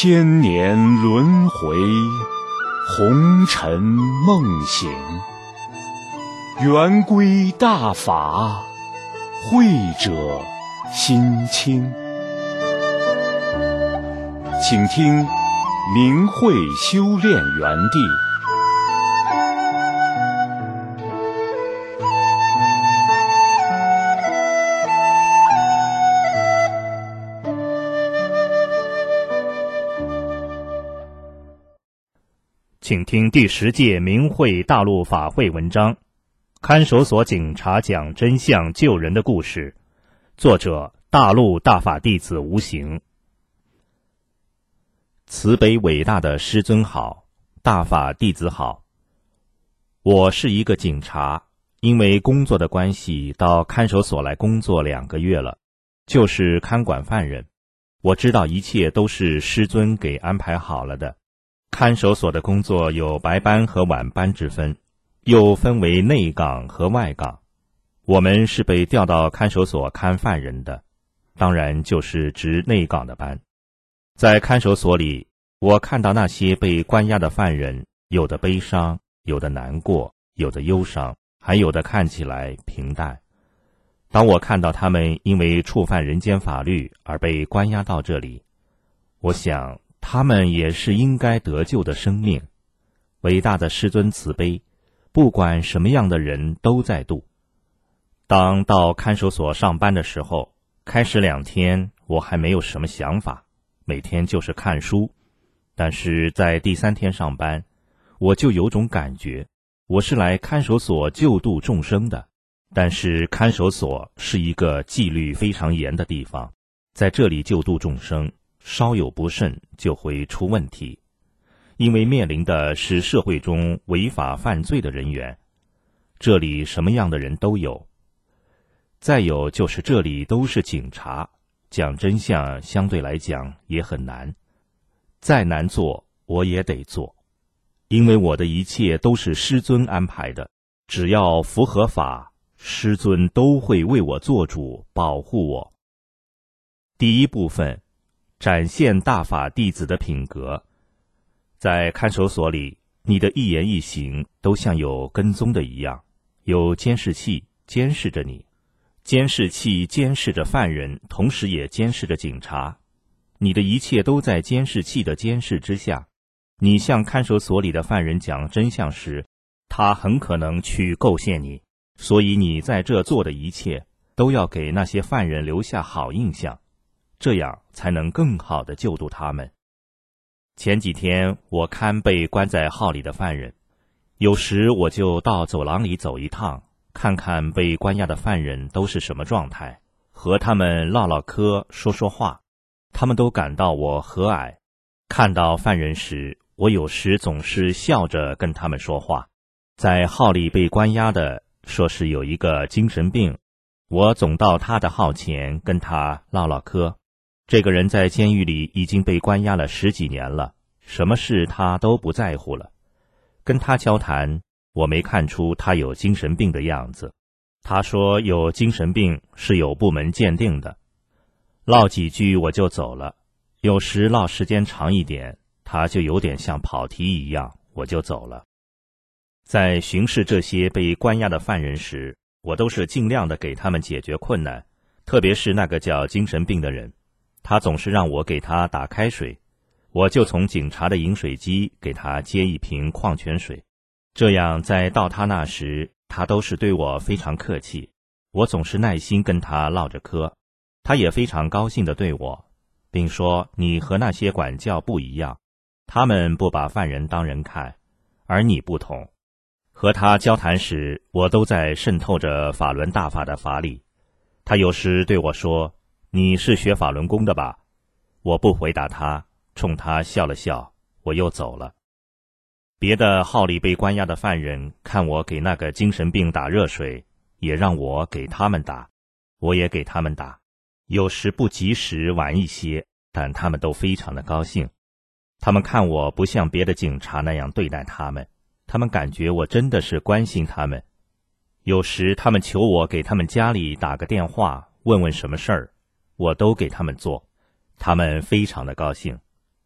千年轮回，红尘梦醒，圆规大法，慧者心清。请听明慧修炼园地。 请听第10届明慧大陆法会文章，看守所警察讲真相救人的故事，作者大陆大法弟子无形。慈悲伟大的师尊好，大法弟子好。我是一个警察，因为工作的关系到看守所来工作2个月了，就是看管犯人。我知道一切都是师尊给安排好了的。看守所的工作有白班和晚班之分，又分为内岗和外岗。我们是被调到看守所看犯人的，当然就是值内岗的班。在看守所里，我看到那些被关押的犯人，有的悲伤，有的难过，有的忧伤，还有的看起来平淡。当我看到他们因为触犯人间法律而被关押到这里，我想他们也是应该得救的生命。伟大的师尊慈悲，不管什么样的人都在度。当到看守所上班的时候，开始2天我还没有什么想法，每天就是看书。但是在第3天上班，我就有种感觉，我是来看守所救度众生的。但是看守所是一个纪律非常严的地方，在这里救度众生，稍有不慎就会出问题，因为面临的是社会中违法犯罪的人员，这里什么样的人都有。再有就是这里都是警察，讲真相相对来讲也很难，再难做我也得做，因为我的一切都是师尊安排的，只要符合法，师尊都会为我做主，保护我。第一部分，展现大法弟子的品格。在看守所里，你的一言一行都像有跟踪的一样，有监视器监视着你，监视器监视着犯人，同时也监视着警察。你的一切都在监视器的监视之下。你向看守所里的犯人讲真相时，他很可能去构陷你，所以你在这做的一切都要给那些犯人留下好印象，这样才能更好地救度他们。前几天我看被关在号里的犯人，有时我就到走廊里走一趟，看看被关押的犯人都是什么状态，和他们唠唠嗑，说说话。他们都感到我和蔼。看到犯人时，我有时总是笑着跟他们说话。在号里被关押的，说是有一个精神病，我总到他的号前跟他唠唠嗑。这个人在监狱里已经被关押了10几年了，什么事他都不在乎了。跟他交谈，我没看出他有精神病的样子。他说有精神病是有部门鉴定的。唠几句我就走了，有时唠时间长一点，他就有点像跑题一样，我就走了。在巡视这些被关押的犯人时，我都是尽量的给他们解决困难，特别是那个叫精神病的人，他总是让我给他打开水，我就从警察的饮水机给他接一瓶矿泉水。这样在到他那时，他都是对我非常客气，我总是耐心跟他唠着嗑，他也非常高兴地对我，并说你和那些管教不一样，他们不把犯人当人看，而你不同。和他交谈时，我都在渗透着法轮大法的法理。他有时对我说，你是学法轮功的吧？我不回答他，冲他笑了笑，我又走了。别的号里被关押的犯人看我给那个精神病打热水，也让我给他们打，我也给他们打。有时不及时晚一些，但他们都非常的高兴。他们看我不像别的警察那样对待他们，他们感觉我真的是关心他们。有时他们求我给他们家里打个电话，问问什么事儿，我都给他们做，他们非常的高兴，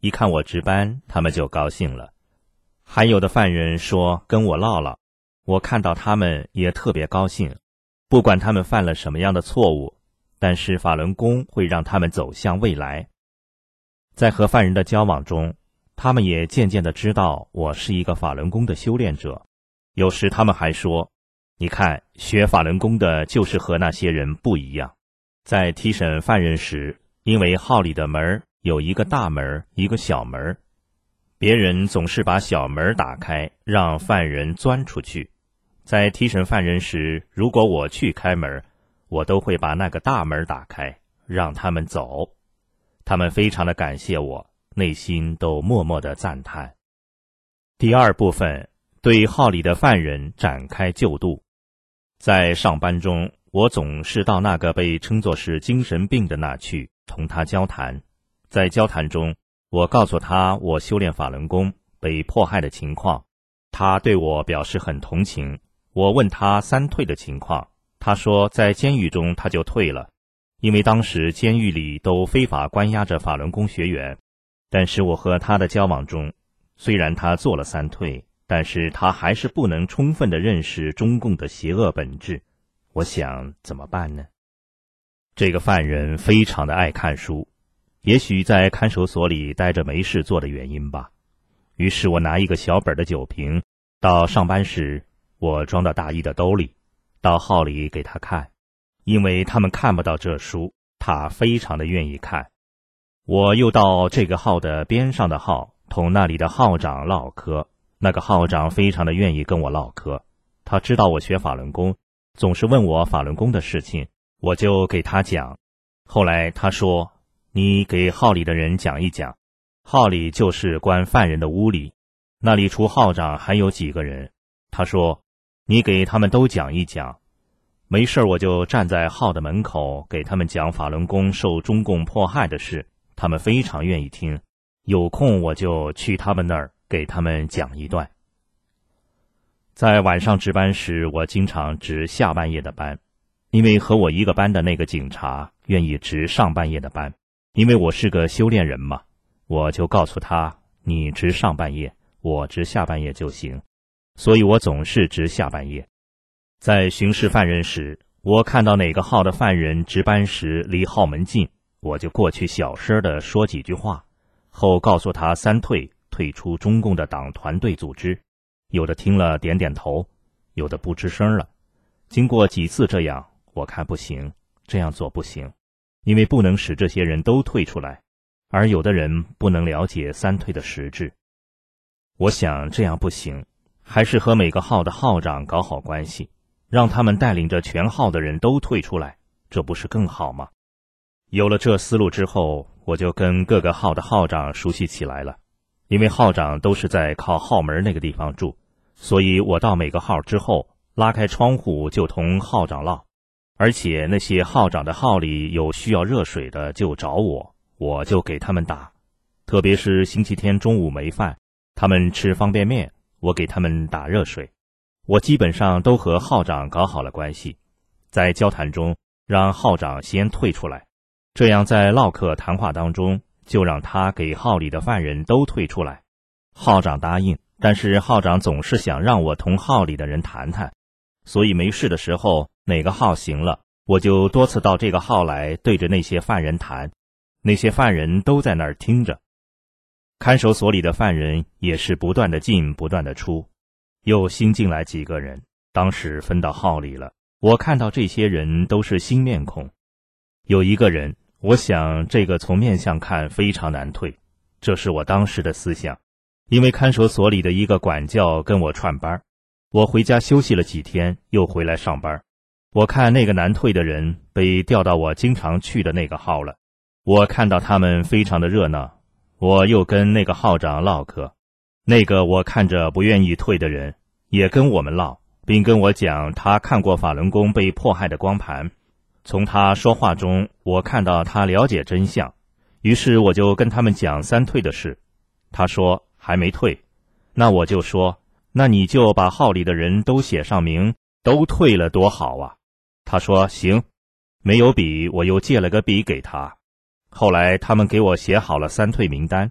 一看我值班，他们就高兴了。还有的犯人说跟我唠唠，我看到他们也特别高兴。不管他们犯了什么样的错误，但是法轮功会让他们走向未来。在和犯人的交往中，他们也渐渐地知道我是一个法轮功的修炼者。有时他们还说，你看，学法轮功的就是和那些人不一样。在提审犯人时，因为号里的门有一个大门，一个小门，别人总是把小门打开，让犯人钻出去。在提审犯人时，如果我去开门，我都会把那个大门打开，让他们走。他们非常的感谢我，内心都默默的赞叹。第二部分，对号里的犯人展开救度。在上班中，我总是到那个被称作是精神病的那去，同他交谈。在交谈中，我告诉他我修炼法轮功被迫害的情况，他对我表示很同情。我问他三退的情况，他说在监狱中他就退了，因为当时监狱里都非法关押着法轮功学员。但是我和他的交往中，虽然他做了三退，但是他还是不能充分地认识中共的邪恶本质。我想怎么办呢？这个犯人非常的爱看书，也许在看守所里待着没事做的原因吧。于是我拿一个小本的酒瓶，到上班时我装到大衣的兜里，到号里给他看。因为他们看不到这书，他非常的愿意看。我又到这个号的边上的号，同那里的号长唠嗑。那个号长非常的愿意跟我唠嗑，他知道我学法轮功，总是问我法轮功的事情，我就给他讲。后来他说，你给号里的人讲一讲。号里就是关犯人的屋里，那里除号长还有几个人。他说，你给他们都讲一讲。没事我就站在号的门口给他们讲法轮功受中共迫害的事，他们非常愿意听。有空我就去他们那儿给他们讲一段。在晚上值班时，我经常值下半夜的班，因为和我一个班的那个警察愿意值上半夜的班，因为我是个修炼人嘛，我就告诉他，你值上半夜，我值下半夜就行，所以我总是值下半夜。在巡视犯人时，我看到哪个号的犯人值班时离号门近，我就过去小声地说几句话，后告诉他三退，退出中共的党团队组织。有的听了点点头，有的不吱声了。经过几次这样，我看不行，这样做不行，因为不能使这些人都退出来，而有的人不能了解三退的实质。我想这样不行，还是和每个号的号长搞好关系，让他们带领着全号的人都退出来，这不是更好吗？有了这思路之后，我就跟各个号的号长熟悉起来了。因为号长都是在靠号门那个地方住，所以我到每个号之后，拉开窗户就同号长唠。而且那些号长的号里有需要热水的就找我，我就给他们打。特别是星期天中午没饭，他们吃方便面，我给他们打热水。我基本上都和号长搞好了关系，在交谈中让号长先退出来，这样在唠嗑谈话当中就让他给号里的犯人都退出来。号长答应，但是号长总是想让我同号里的人谈谈，所以没事的时候，哪个号行了，我就多次到这个号来对着那些犯人谈，那些犯人都在那儿听着。看守所里的犯人也是不断的进不断的出，又新进来几个人，当时分到号里了。我看到这些人都是新面孔，有一个人，我想这个从面相看非常难退，这是我当时的思想。因为看守所里的一个管教跟我串班，我回家休息了几天，又回来上班。我看那个难退的人被调到我经常去的那个号了，我看到他们非常的热闹，我又跟那个号长唠嗑。那个我看着不愿意退的人也跟我们唠，并跟我讲他看过法轮功被迫害的光盘。从他说话中，我看到他了解真相，于是我就跟他们讲三退的事。他说还没退，那我就说，那你就把号里的人都写上名，都退了多好啊。他说行，没有笔，我又借了个笔给他。后来他们给我写好了三退名单，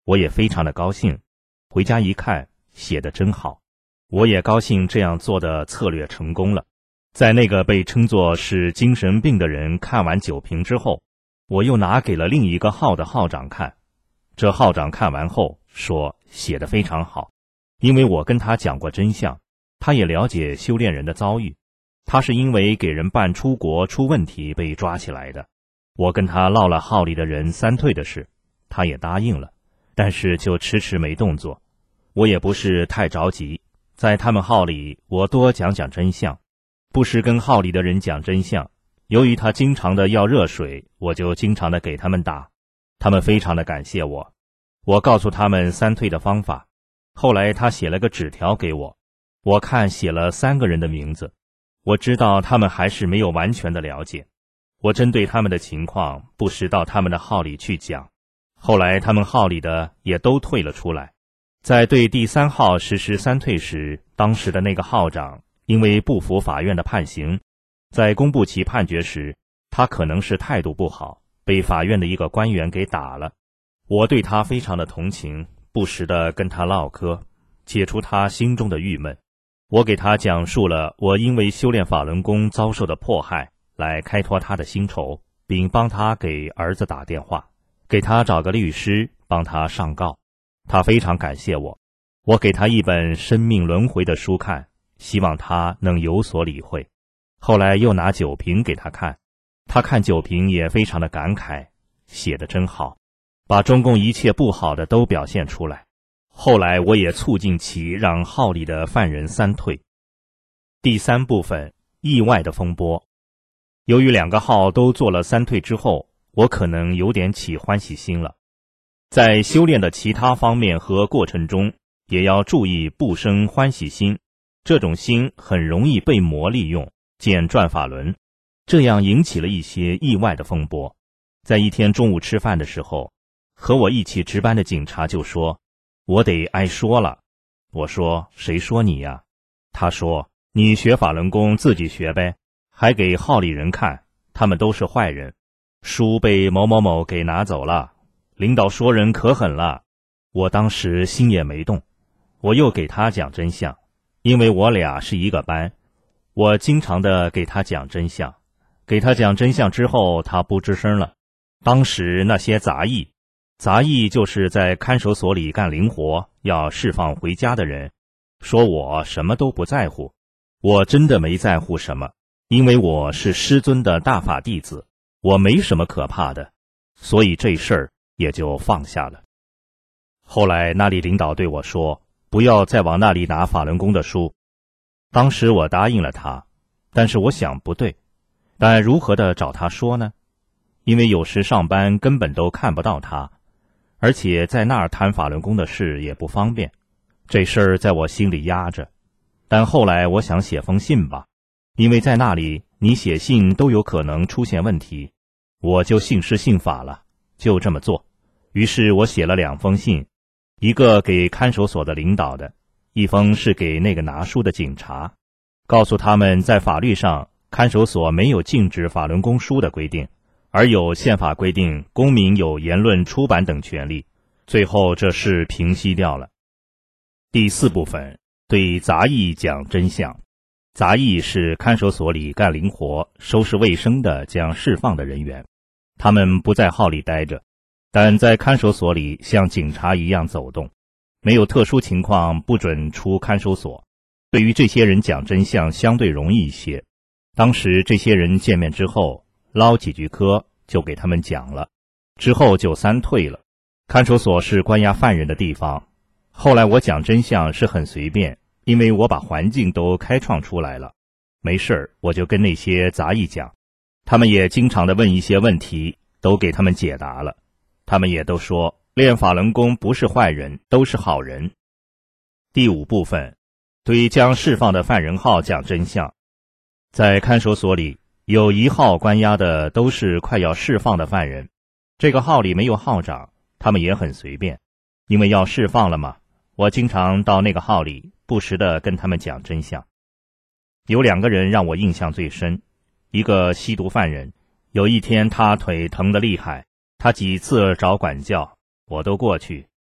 我也非常的高兴。回家一看，写得真好，我也高兴这样做的策略成功了。在那个被称作是精神病的人看完酒瓶之后，我又拿给了另一个号的号长看。这号长看完后说写得非常好，因为我跟他讲过真相，他也了解修炼人的遭遇。他是因为给人办出国出问题被抓起来的。我跟他唠了号里的人三退的事，他也答应了，但是就迟迟没动作。我也不是太着急，在他们号里我多讲讲真相，不时跟号里的人讲真相。由于他经常的要热水，我就经常的给他们打，他们非常的感谢我。我告诉他们三退的方法。后来他写了个纸条给我，我看写了3个人的名字，我知道他们还是没有完全的了解。我针对他们的情况不时到他们的号里去讲，后来他们号里的也都退了出来。在对第3号实施三退时，当时的那个号长因为不服法院的判刑，在公布其判决时，他可能是态度不好，被法院的一个官员给打了。我对他非常的同情，不时地跟他唠嗑，解除他心中的郁闷。我给他讲述了我因为修炼法轮功遭受的迫害，来开脱他的心愁，并帮他给儿子打电话，给他找个律师帮他上告。他非常感谢我。我给他一本《生命轮回》的书看，希望他能有所理会。后来又拿酒瓶给他看，他看酒瓶也非常的感慨，写得真好，把中共一切不好的都表现出来。后来我也促进其让号里的犯人三退。第3部分，意外的风波。由于2个号都做了三退之后，我可能有点起欢喜心了。在修炼的其他方面和过程中，也要注意不生欢喜心，这种心很容易被魔利用，见转法轮，这样引起了一些意外的风波。在一天中午吃饭的时候，和我一起值班的警察就说，我得挨说了。我说，谁说你呀？他说，你学法轮功自己学呗，还给号里人看，他们都是坏人，书被某某某给拿走了，领导说人可狠了。我当时心也没动，我又给他讲真相，因为我俩是一个班，我经常的给他讲真相。给他讲真相之后，他不吱声了。当时那些杂役就是在看守所里干零活要释放回家的人，说我什么都不在乎。我真的没在乎什么，因为我是师尊的大法弟子，我没什么可怕的，所以这事儿也就放下了。后来那里领导对我说，不要再往那里拿法轮功的书。当时我答应了他，但是我想不对，但如何的找他说呢？因为有时上班根本都看不到他，而且在那儿谈法轮功的事也不方便，这事儿在我心里压着。但后来我想写封信吧，因为在那里你写信都有可能出现问题，我就信师信法了，就这么做。于是我写了2封信，一个给看守所的领导的，一封是给那个拿书的警察，告诉他们在法律上看守所没有禁止法轮功书的规定，而有宪法规定公民有言论出版等权利。最后这事平息掉了。第4部分，对杂役讲真相。杂役是看守所里干零活、收拾卫生的将释放的人员，他们不在号里待着，但在看守所里像警察一样走动，没有特殊情况不准出看守所。对于这些人讲真相相对容易一些。当时这些人见面之后，唠几句嗑就给他们讲了，之后就三退了。看守所是关押犯人的地方，后来我讲真相是很随便，因为我把环境都开创出来了。没事儿我就跟那些杂役讲，他们也经常的问一些问题，都给他们解答了。他们也都说练法轮功不是坏人，都是好人。第5部分，对将释放的犯人号讲真相。在看守所里有1号关押的都是快要释放的犯人，这个号里没有号长，他们也很随便，因为要释放了嘛，我经常到那个号里不时地跟他们讲真相。有2个人让我印象最深，一个吸毒犯人，有一天他腿疼得厉害，他几次找管教，我都过去，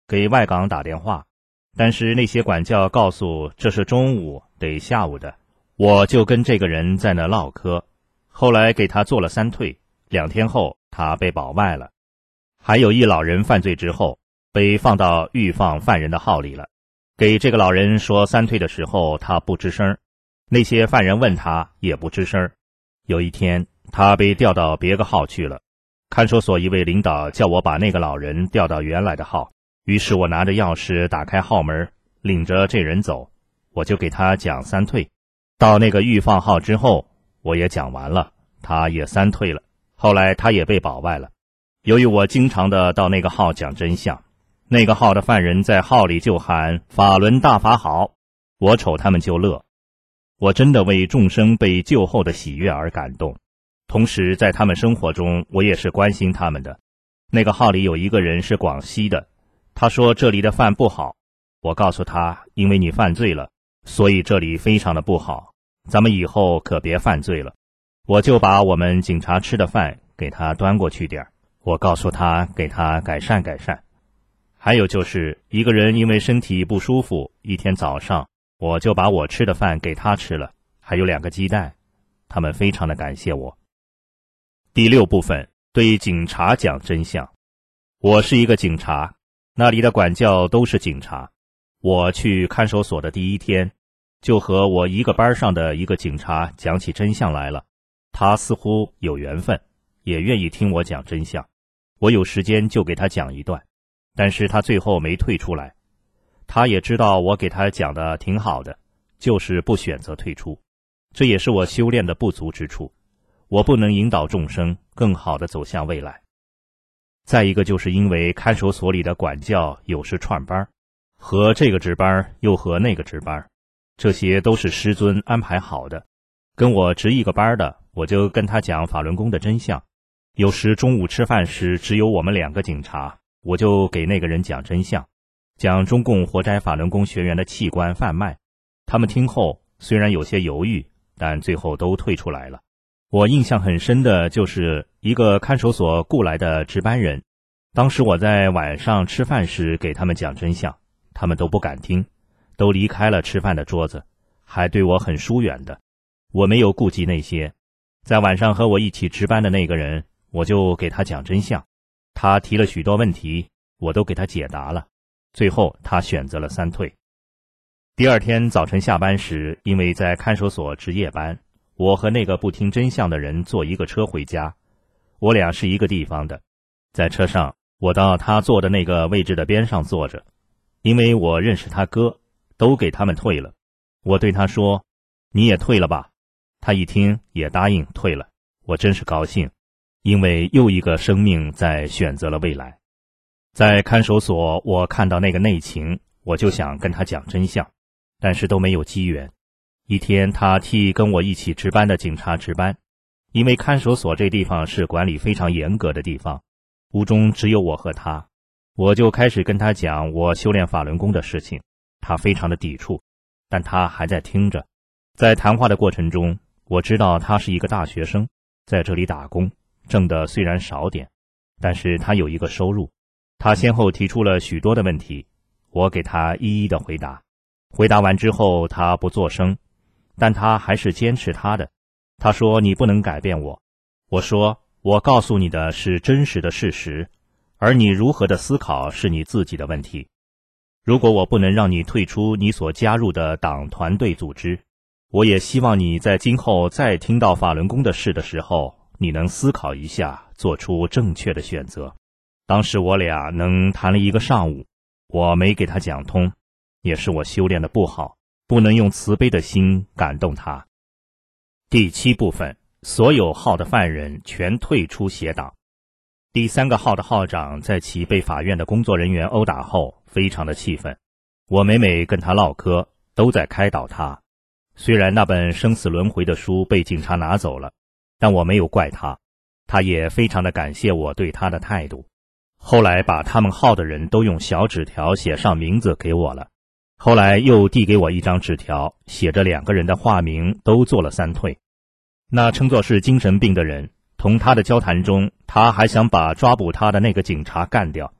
给外岗打电话，但是那些管教告诉这是中午得下午的，我就跟这个人在那唠嗑，后来给他做了3退，2天后他被保外了。还有一老人犯罪之后被放到预放犯人的号里了，给这个老人说3退的时候他不吱声，那些犯人问他也不吱声。有一天他被调到别个号去了，看守所一位领导叫我把那个老人调到原来的号，于是我拿着钥匙打开号门，领着这人走，我就给他讲3退。到那个预放号之后我也讲完了，他也3退了，后来他也被保外了。由于我经常的到那个号讲真相，那个号的犯人在号里就喊法轮大法好，我瞅他们就乐。我真的为众生被救后的喜悦而感动，同时在他们生活中我也是关心他们的。那个号里有一个人是广西的，他说这里的饭不好，我告诉他因为你犯罪了，所以这里非常的不好，咱们以后可别犯罪了。我就把我们警察吃的饭给他端过去点，我告诉他给他改善改善。还有就是一个人因为身体不舒服，一天早上我就把我吃的饭给他吃了，还有2个鸡蛋，他们非常的感谢我。第6部分，对警察讲真相。我是一个警察，那里的管教都是警察。我去看守所的第1天，就和我一个班上的一个警察讲起真相来了。他似乎有缘分，也愿意听我讲真相。我有时间就给他讲一段，但是他最后没退出来。他也知道我给他讲的挺好的，就是不选择退出。这也是我修炼的不足之处，我不能引导众生更好地走向未来。再一个就是因为看守所里的管教有时串班，和这个值班又和那个值班，这些都是师尊安排好的。跟我值一个班的，我就跟他讲法轮功的真相。有时中午吃饭时只有我们2个警察，我就给那个人讲真相，讲中共活摘法轮功学员的器官贩卖。他们听后虽然有些犹豫，但最后都退出来了。我印象很深的就是一个看守所雇来的值班人，当时我在晚上吃饭时给他们讲真相，他们都不敢听，都离开了吃饭的桌子，还对我很疏远的。我没有顾及那些，在晚上和我一起值班的那个人，我就给他讲真相，他提了许多问题，我都给他解答了，最后他选择了3退。第2天早晨下班时，因为在看守所值夜班，我和那个不听真相的人坐一个车回家，我俩是一个地方的。在车上，我到他坐的那个位置的边上坐着，因为我认识他哥，都给他们退了。我对他说，你也退了吧？他一听也答应退了，我真是高兴，因为又一个生命在选择了未来。在看守所，我看到那个内情，我就想跟他讲真相，但是都没有机缘。一天他替跟我一起值班的警察值班，因为看守所这地方是管理非常严格的地方，屋中只有我和他，我就开始跟他讲我修炼法轮功的事情，他非常的抵触，但他还在听着。在谈话的过程中，我知道他是一个大学生，在这里打工，挣的虽然少点，但是他有一个收入。他先后提出了许多的问题，我给他一一的回答。回答完之后，他不作声，但他还是坚持他的。他说，你不能改变我。我说，我告诉你的是真实的事实，而你如何的思考是你自己的问题。如果我不能让你退出你所加入的党团队组织，我也希望你在今后再听到法轮功的事的时候，你能思考一下，做出正确的选择。当时我俩能谈了一个上午，我没给他讲通，也是我修炼的不好，不能用慈悲的心感动他。第7部分，所有号的犯人全退出邪党。第3个号的号长在其被法院的工作人员殴打后非常的气愤，我每每跟他唠嗑，都在开导他。虽然那本生死轮回的书被警察拿走了，但我没有怪他，他也非常的感谢我对他的态度。后来把他们号的人都用小纸条写上名字给我了，后来又递给我一张纸条，写着2个人的化名，都做了3退。那称作是精神病的人，同他的交谈中，他还想把抓捕他的那个警察干掉，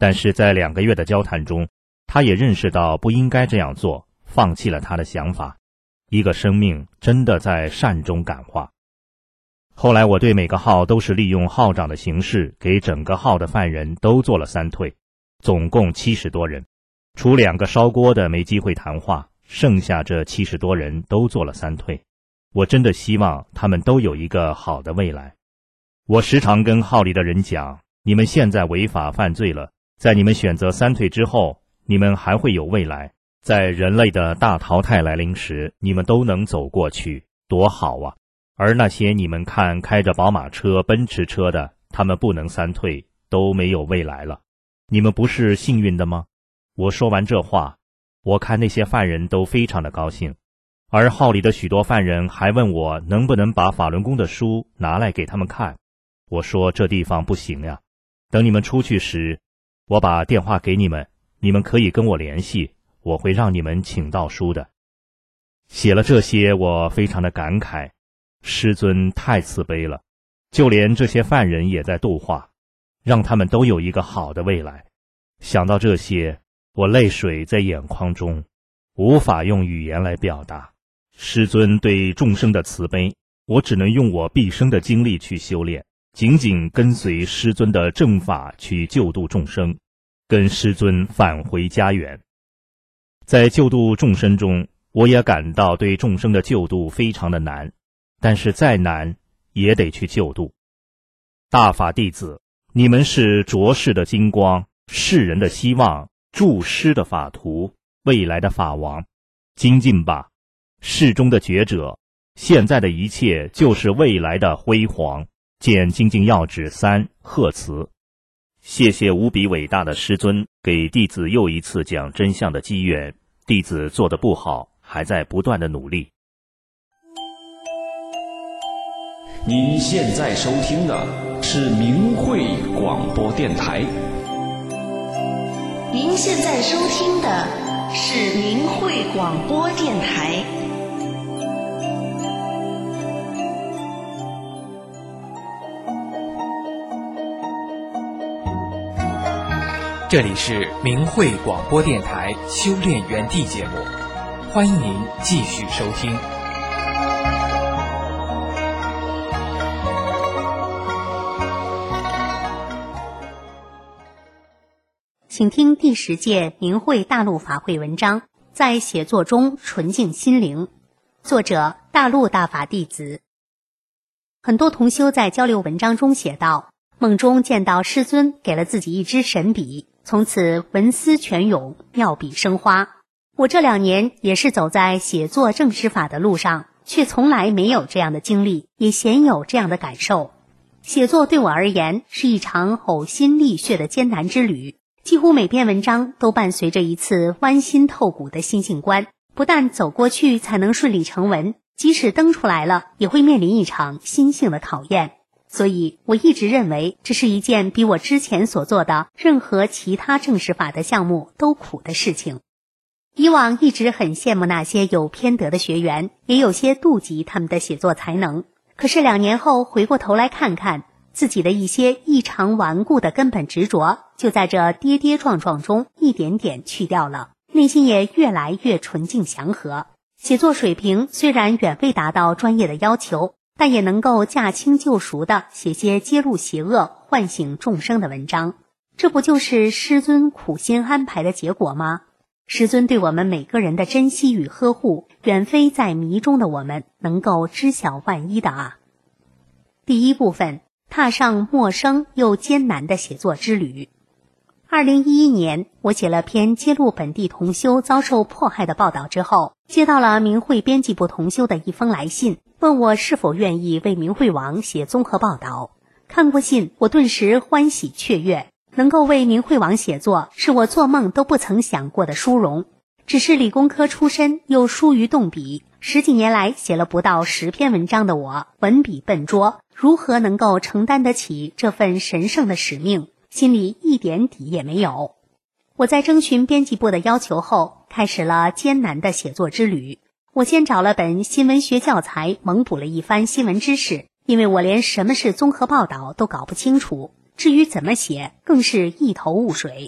但是在2个月的交谈中，他也认识到不应该这样做，放弃了他的想法。一个生命真的在善中感化。后来我对每个号都是利用号长的形式给整个号的犯人都做了3退，总共70多人，除2个烧锅的没机会谈话，剩下这70多人都做了3退。我真的希望他们都有一个好的未来。我时常跟号里的人讲，你们现在违法犯罪了，在你们选择3退之后，你们还会有未来，在人类的大淘汰来临时，你们都能走过去，多好啊！而那些你们看开着宝马车、奔驰车的，他们不能3退，都没有未来了。你们不是幸运的吗？我说完这话，我看那些犯人都非常的高兴，而号里的许多犯人还问我能不能把法轮功的书拿来给他们看。我说这地方不行呀，等你们出去时，我把电话给你们，你们可以跟我联系，我会让你们请到书的。写了这些，我非常的感慨，师尊太慈悲了，就连这些犯人也在度化，让他们都有一个好的未来。想到这些，我泪水在眼眶中，无法用语言来表达。师尊对众生的慈悲，我只能用我毕生的精力去修炼，紧紧跟随师尊的正法去救度众生，跟师尊返回家园。在救度众生中，我也感到对众生的救度非常的难，但是再难也得去救度。大法弟子，你们是浊世的金光，世人的希望，助师的法图，未来的法王，精进吧，世中的觉者，现在的一切就是未来的辉煌。见精进要旨3贺词。谢谢无比伟大的师尊给弟子又一次讲真相的机缘，弟子做得不好，还在不断的努力。 您现在收听的是明慧广播电台。 您现在收听的是明慧广播电台。 这里是明慧广播电台修炼园地节目，欢迎您继续收听。 请听第10届明慧大陆法会文章，在写作中纯净心灵。作者：大陆大法弟子。很多同修在交流文章中写道，梦中见到师尊给了自己一支神笔，从此文思泉涌，妙笔生花。我这2年也是走在写作正史法的路上，却从来没有这样的经历，也鲜有这样的感受。写作对我而言是一场呕心沥血的艰难之旅，几乎每篇文章都伴随着一次剜心透骨的心性关，不但走过去才能顺理成文，即使登出来了，也会面临一场心性的考验。所以我一直认为这是一件比我之前所做的任何其他正史法的项目都苦的事情。以往一直很羡慕那些有偏德的学员，也有些妒忌他们的写作才能。可是2年后回过头来看看，自己的一些异常顽固的根本执着，就在这跌跌撞撞中一点点去掉了，内心也越来越纯净祥和。写作水平虽然远未达到专业的要求，但也能够驾轻就熟地写些揭露邪恶、唤醒众生的文章。这不就是师尊苦心安排的结果吗？师尊对我们每个人的珍惜与呵护，远非在迷中的我们能够知晓万一的啊。第1部分，踏上陌生又艰难的写作之旅。2011年，我写了篇揭露本地同修遭受迫害的报道之后，接到了明慧编辑部同修的一封来信，问我是否愿意为明慧网写综合报道。看过信，我顿时欢喜雀跃，能够为明慧网写作，是我做梦都不曾想过的殊荣。只是理工科出身又疏于动笔，10几年来写了不到10篇文章的我，文笔笨拙，如何能够承担得起这份神圣的使命？心里一点底也没有。我在征询编辑部的要求后，开始了艰难的写作之旅。我先找了本新闻学教材猛补了一番新闻知识，因为我连什么是综合报道都搞不清楚，至于怎么写更是一头雾水。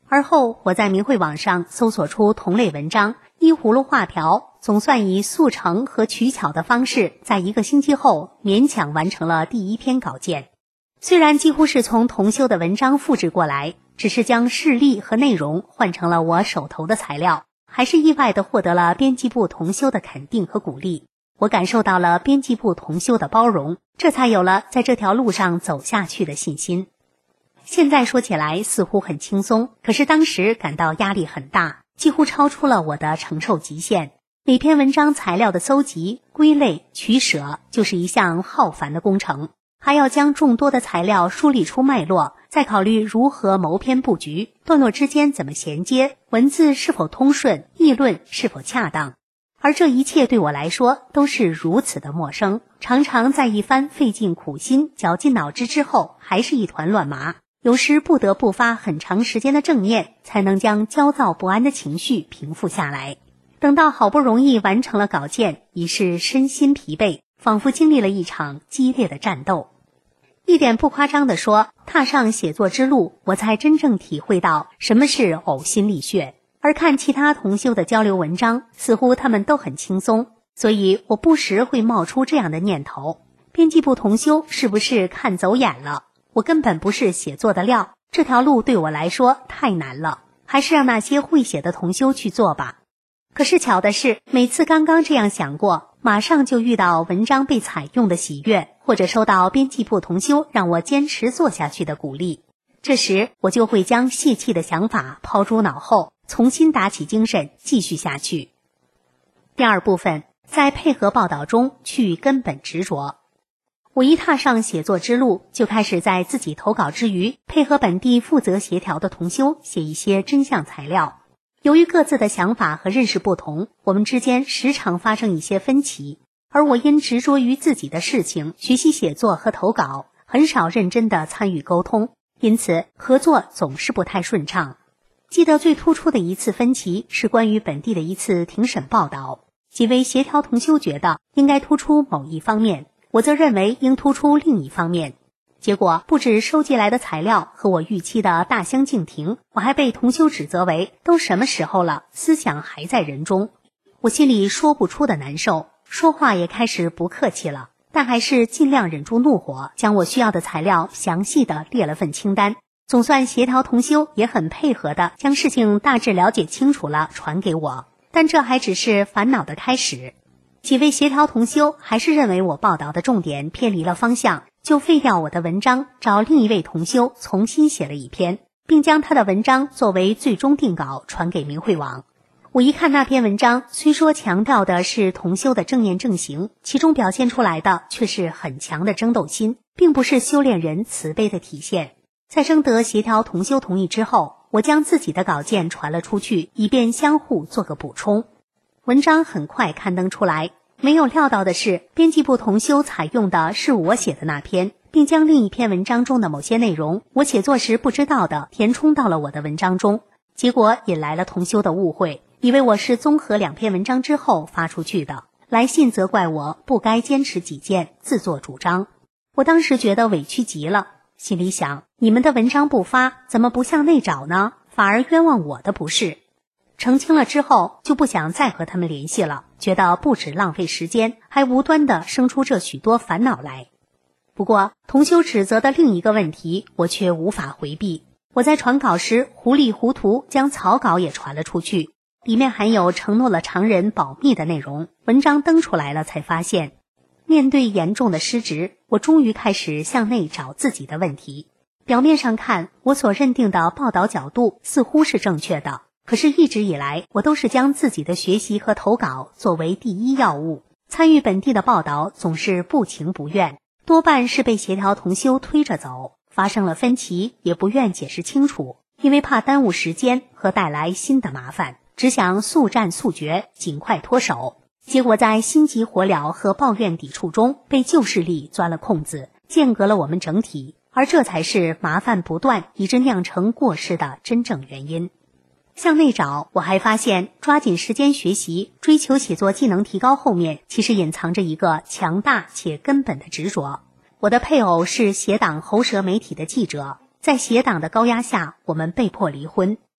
而后我在明慧网上搜索出同类文章，依葫芦画瓢，总算以速成和取巧的方式，在1个星期后勉强完成了第1篇稿件。虽然几乎是从同修的文章复制过来，只是将事例和内容换成了我手头的材料，还是意外地获得了编辑部同修的肯定和鼓励。我感受到了编辑部同修的包容，这才有了在这条路上走下去的信心。现在说起来似乎很轻松，可是当时感到压力很大，几乎超出了我的承受极限。每篇文章材料的搜集、归类、取舍就是一项浩繁的工程，还要将众多的材料梳理出脉络，再考虑如何谋篇布局，段落之间怎么衔接，文字是否通顺，议论是否恰当。而这一切对我来说都是如此的陌生，常常在一番费尽苦心、绞尽脑汁之后，还是一团乱麻。有时不得不发很长时间的正念，才能将焦躁不安的情绪平复下来。等到好不容易完成了稿件，已是身心疲惫，仿佛经历了一场激烈的战斗。一点不夸张地说，踏上写作之路，我才真正体会到什么是呕心沥血。而看其他同修的交流文章，似乎他们都很轻松，所以我不时会冒出这样的念头：编辑部同修是不是看走眼了？我根本不是写作的料，这条路对我来说太难了，还是让那些会写的同修去做吧。可是巧的是，每次刚刚这样想过，马上就遇到文章被采用的喜悦，或者收到编辑部同修让我坚持做下去的鼓励。这时我就会将泄气的想法抛诸脑后，重新打起精神继续下去。第二部分，在配合报道中去根本执着。我一踏上写作之路，就开始在自己投稿之余，配合本地负责协调的同修写一些真相材料。由于各自的想法和认识不同，我们之间时常发生一些分歧，而我因执着于自己的事情，学习写作和投稿，很少认真地参与沟通，因此合作总是不太顺畅。记得最突出的一次分歧是关于本地的一次庭审报道，几位协调同修觉得应该突出某一方面，我则认为应突出另一方面。结果不止收集来的材料和我预期的大相径庭，我还被同修指责为都什么时候了，思想还在人中。我心里说不出的难受，说话也开始不客气了，但还是尽量忍住怒火，将我需要的材料详细的列了份清单。总算协调同修也很配合的将事情大致了解清楚了，传给我，但这还只是烦恼的开始。几位协调同修还是认为我报道的重点偏离了方向，就废掉我的文章，找另一位同修重新写了一篇，并将他的文章作为最终定稿传给明慧网。我一看那篇文章，虽说强调的是同修的正念正行，其中表现出来的却是很强的争斗心，并不是修炼人慈悲的体现。在征得协调同修同意之后，我将自己的稿件传了出去，以便相互做个补充。文章很快刊登出来，没有料到的是，编辑部同修采用的是我写的那篇，并将另一篇文章中的某些内容，我写作时不知道的填充到了我的文章中，结果引来了同修的误会，以为我是综合2篇文章之后发出去的，来信责怪我不该坚持己见，自作主张。我当时觉得委屈极了，心里想，你们的文章不发，怎么不向内找呢？反而冤枉我的不是。澄清了之后，就不想再和他们联系了，觉得不止浪费时间，还无端地生出这许多烦恼来。不过同修指责的另一个问题，我却无法回避。我在传稿时糊里糊涂将草稿也传了出去，里面含有承诺了常人保密的内容，文章登出来了才发现。面对严重的失职，我终于开始向内找自己的问题。表面上看，我所认定的报道角度似乎是正确的，可是一直以来，我都是将自己的学习和投稿作为第一要务，参与本地的报道总是不情不愿，多半是被协调同修推着走，发生了分歧也不愿解释清楚，因为怕耽误时间和带来新的麻烦，只想速战速决，尽快脱手。结果在心急火燎和抱怨抵触中，被旧势力钻了空子，间隔了我们整体，而这才是麻烦不断以致酿成过失的真正原因。向内找，我还发现抓紧时间学习，追求写作技能提高后面，其实隐藏着一个强大且根本的执着。我的配偶是协党喉舌媒体的记者，在协党的高压下，我们被迫离婚。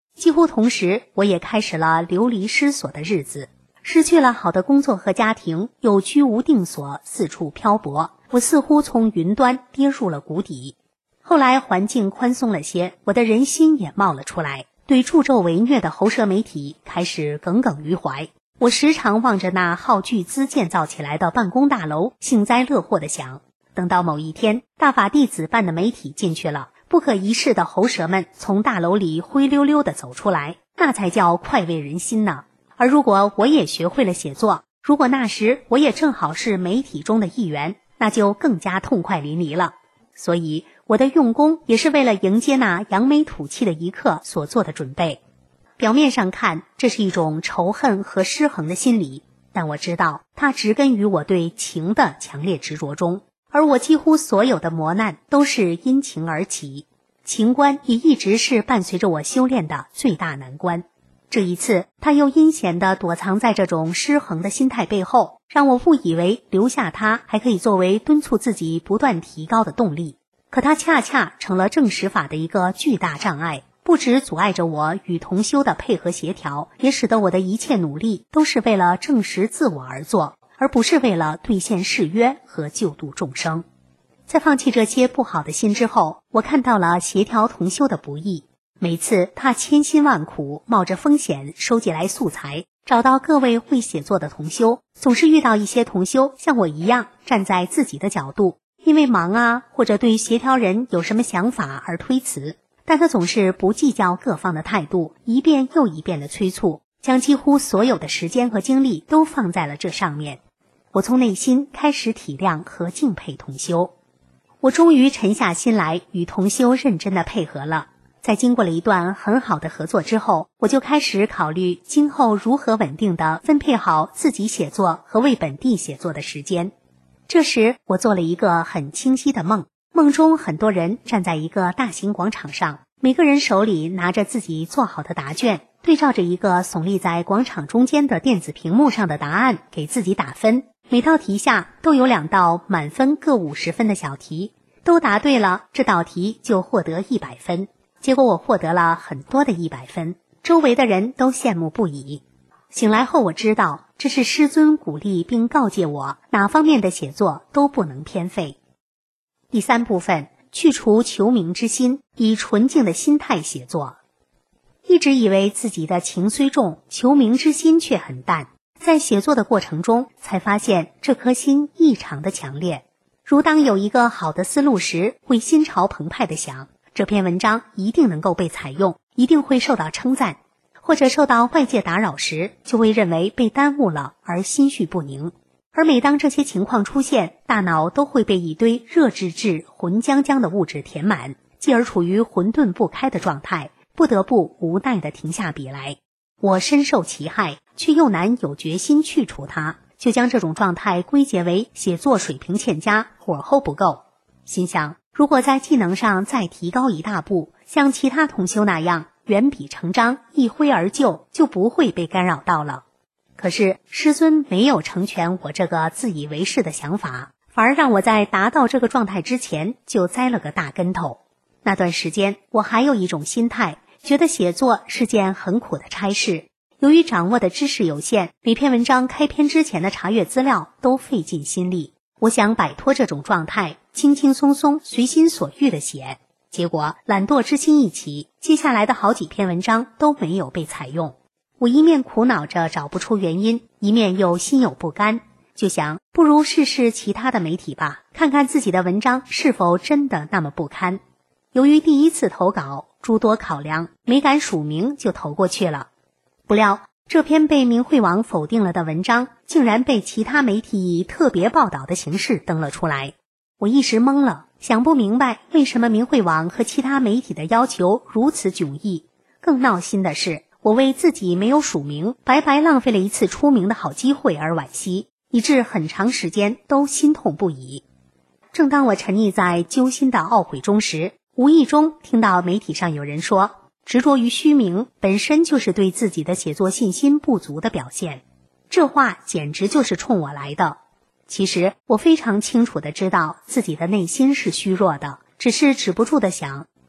几乎同时，我也开始了流离失所的日子，失去了好的工作和家庭，又居无定所，四处漂泊，我似乎从云端跌入了谷底。后来环境宽松了些，我的人心也冒了出来，对助纣为虐的喉舌媒体开始耿耿于怀。我时常望着那耗巨资建造起来的办公大楼，幸灾乐祸地想，等到某一天大法弟子办的媒体进去了，不可一世的喉舌们从大楼里灰溜溜地走出来，那才叫快慰人心呢。而如果我也学会了写作，如果那时我也正好是媒体中的一员，那就更加痛快淋漓了。所以我的用功也是为了迎接那扬眉吐气的一刻所做的准备。表面上看，这是一种仇恨和失衡的心理，但我知道它植根于我对情的强烈执着中，而我几乎所有的磨难都是因情而起，情关也一直是伴随着我修炼的最大难关。这一次，它又阴险地躲藏在这种失衡的心态背后，让我误以为留下它还可以作为敦促自己不断提高的动力。可它恰恰成了正实法的一个巨大障碍，不只阻碍着我与同修的配合协调，也使得我的一切努力都是为了证实自我而做，而不是为了兑现誓约和救度众生。在放弃这些不好的心之后，我看到了协调同修的不易。每次他千辛万苦，冒着风险收集来素材，找到各位会写作的同修，总是遇到一些同修像我一样站在自己的角度，因为忙啊，或者对协调人有什么想法而推辞，但他总是不计较各方的态度，一遍又一遍的催促，将几乎所有的时间和精力都放在了这上面。我从内心开始体谅和敬佩同修，我终于沉下心来与同修认真的配合了。在经过了一段很好的合作之后，我就开始考虑今后如何稳定地分配好自己写作和为本地写作的时间。这时我做了一个很清晰的梦，梦中很多人站在一个大型广场上，每个人手里拿着自己做好的答卷，对照着一个耸立在广场中间的电子屏幕上的答案给自己打分。每道题下都有2道满分各50分的小题，都答对了，这道题就获得100分。结果我获得了很多的100分，周围的人都羡慕不已。醒来后我知道，这是师尊鼓励并告诫我，哪方面的写作都不能偏废。第3部分，去除求名之心，以纯净的心态写作。一直以为自己的情虽重，求名之心却很淡，在写作的过程中才发现这颗心异常的强烈。如当有一个好的思路时，会心潮澎湃地想，这篇文章一定能够被采用，一定会受到称赞，或者受到外界打扰时，就会认为被耽误了而心绪不宁。而每当这些情况出现，大脑都会被一堆热炙炙、浑浆浆的物质填满，继而处于混沌不开的状态，不得不无奈地停下笔来。我深受其害，却又难有决心去除它，就将这种状态归结为写作水平欠佳，火候不够。心想，如果在技能上再提高一大步，像其他同修那样圆笔成章，一挥而就，就不会被干扰到了。可是师尊没有成全我这个自以为是的想法，反而让我在达到这个状态之前就栽了个大跟头。那段时间我还有一种心态，觉得写作是件很苦的差事。由于掌握的知识有限，每篇文章开篇之前的查阅资料都费尽心力。我想摆脱这种状态，轻轻松松随心所欲地写，结果懒惰之心一起，接下来的好几篇文章都没有被采用。我一面苦恼着找不出原因，一面又心有不甘，就想不如试试其他的媒体吧，看看自己的文章是否真的那么不堪。由于第一次投稿，诸多考量，没敢署名就投过去了。不料这篇被明慧网否定了的文章，竟然被其他媒体以特别报道的形式登了出来。我一时懵了，想不明白为什么明慧网和其他媒体的要求如此迥异。更闹心的是，我为自己没有署名，白白浪费了一次出名的好机会而惋惜，以致很长时间都心痛不已。正当我沉溺在揪心的懊悔中时，无意中听到媒体上有人说，执着于虚名本身就是对自己的写作信心不足的表现。这话简直就是冲我来的。其实我非常清楚地知道自己的内心是虚弱的，只是止不住地想，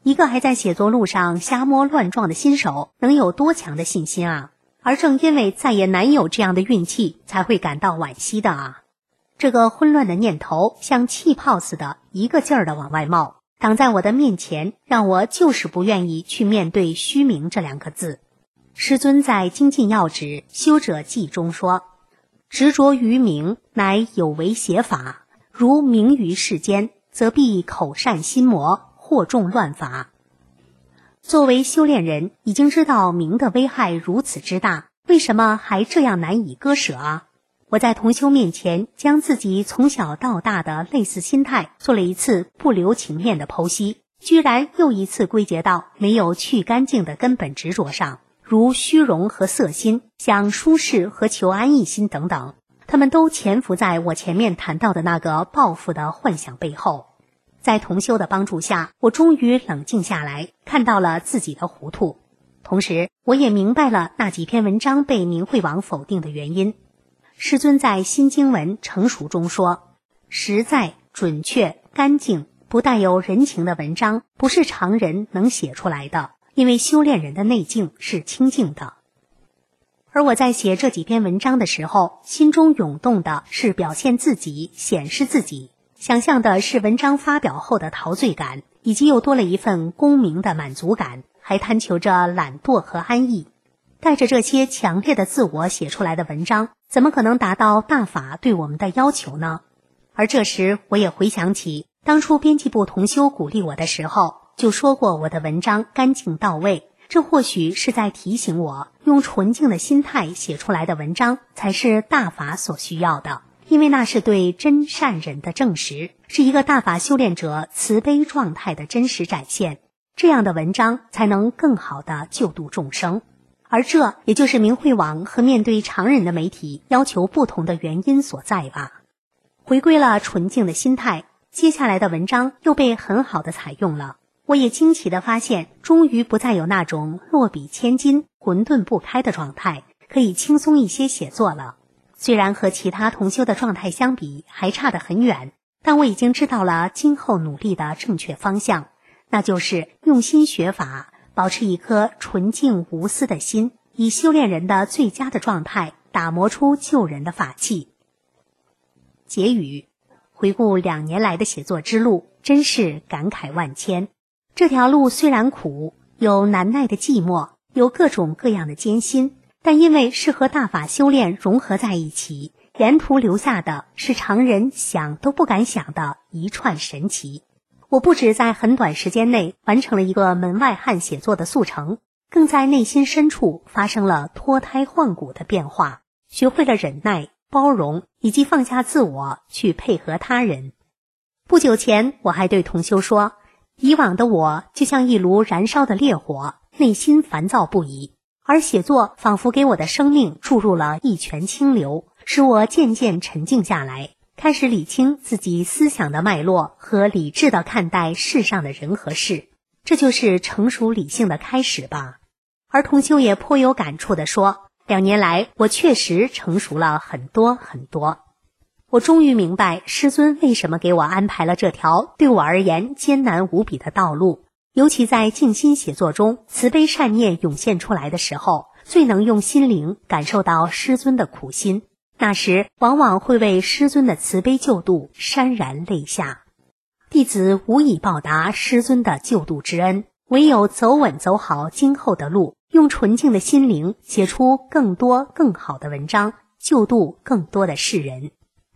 一个还在写作路上瞎摸乱撞的新手能有多强的信心啊？而正因为再也难有这样的运气，才会感到惋惜的啊。这个混乱的念头像气泡似的一个劲儿的往外冒，挡在我的面前，让我就是不愿意去面对虚名这两个字。师尊在《精进要旨·修者记》中说，执着于名，乃有为邪法，如名于世间，则必口善心魔，惑众乱法。作为修炼人，已经知道名的危害如此之大，为什么还这样难以割舍啊？我在同修面前将自己从小到大的类似心态做了一次不留情面的剖析，居然又一次归结到没有去干净的根本执着上，如虚荣和色心、想舒适和求安逸心等等，他们都潜伏在我前面谈到的那个抱负的幻想背后。在同修的帮助下，我终于冷静下来，看到了自己的糊涂。同时，我也明白了那几篇文章被明慧网否定的原因。师尊在新经文成熟中说，实在、准确、干净，不带有人情的文章，不是常人能写出来的，因为修炼人的内境是清净的。而我在写这几篇文章的时候，心中涌动的是表现自己、显示自己，想象的是文章发表后的陶醉感，以及又多了一份功名的满足感，还贪求着懒惰和安逸。带着这些强烈的自我写出来的文章，怎么可能达到大法对我们的要求呢？而这时我也回想起当初编辑部同修鼓励我的时候，就说过我的文章干净到位，这或许是在提醒我，用纯净的心态写出来的文章才是大法所需要的，因为那是对真善忍的证实，是一个大法修炼者慈悲状态的真实展现，这样的文章才能更好地救度众生。而这也就是明慧网和面对常人的媒体要求不同的原因所在吧。回归了纯净的心态，接下来的文章又被很好的采用了。我也惊奇地发现，终于不再有那种落笔千金、混沌不开的状态，可以轻松一些写作了。虽然和其他同修的状态相比还差得很远，但我已经知道了今后努力的正确方向，那就是用心学法，保持一颗纯净无私的心，以修炼人的最佳的状态打磨出救人的法器。结语：回顾2年来的写作之路，真是感慨万千。这条路虽然苦，有难耐的寂寞，有各种各样的艰辛，但因为是和大法修炼融合在一起，沿途留下的是常人想都不敢想的一串神奇。我不止在很短时间内完成了一个门外汉写作的速成，更在内心深处发生了脱胎换骨的变化，学会了忍耐、包容，以及放下自我去配合他人。不久前我还对同修说，以往的我就像一炉燃烧的烈火，内心烦躁不已，而写作仿佛给我的生命注入了一泉清流，使我渐渐沉静下来，开始理清自己思想的脉络和理智地看待世上的人和事，这就是成熟理性的开始吧。而同修也颇有感触地说，2年来我确实成熟了很多很多。我终于明白师尊为什么给我安排了这条对我而言艰难无比的道路，尤其在静心写作中，慈悲善念涌现出来的时候，最能用心灵感受到师尊的苦心，那时往往会为师尊的慈悲救度潸然泪下。弟子无以报答师尊的救度之恩，唯有走稳走好今后的路，用纯净的心灵写出更多更好的文章，救度更多的世人。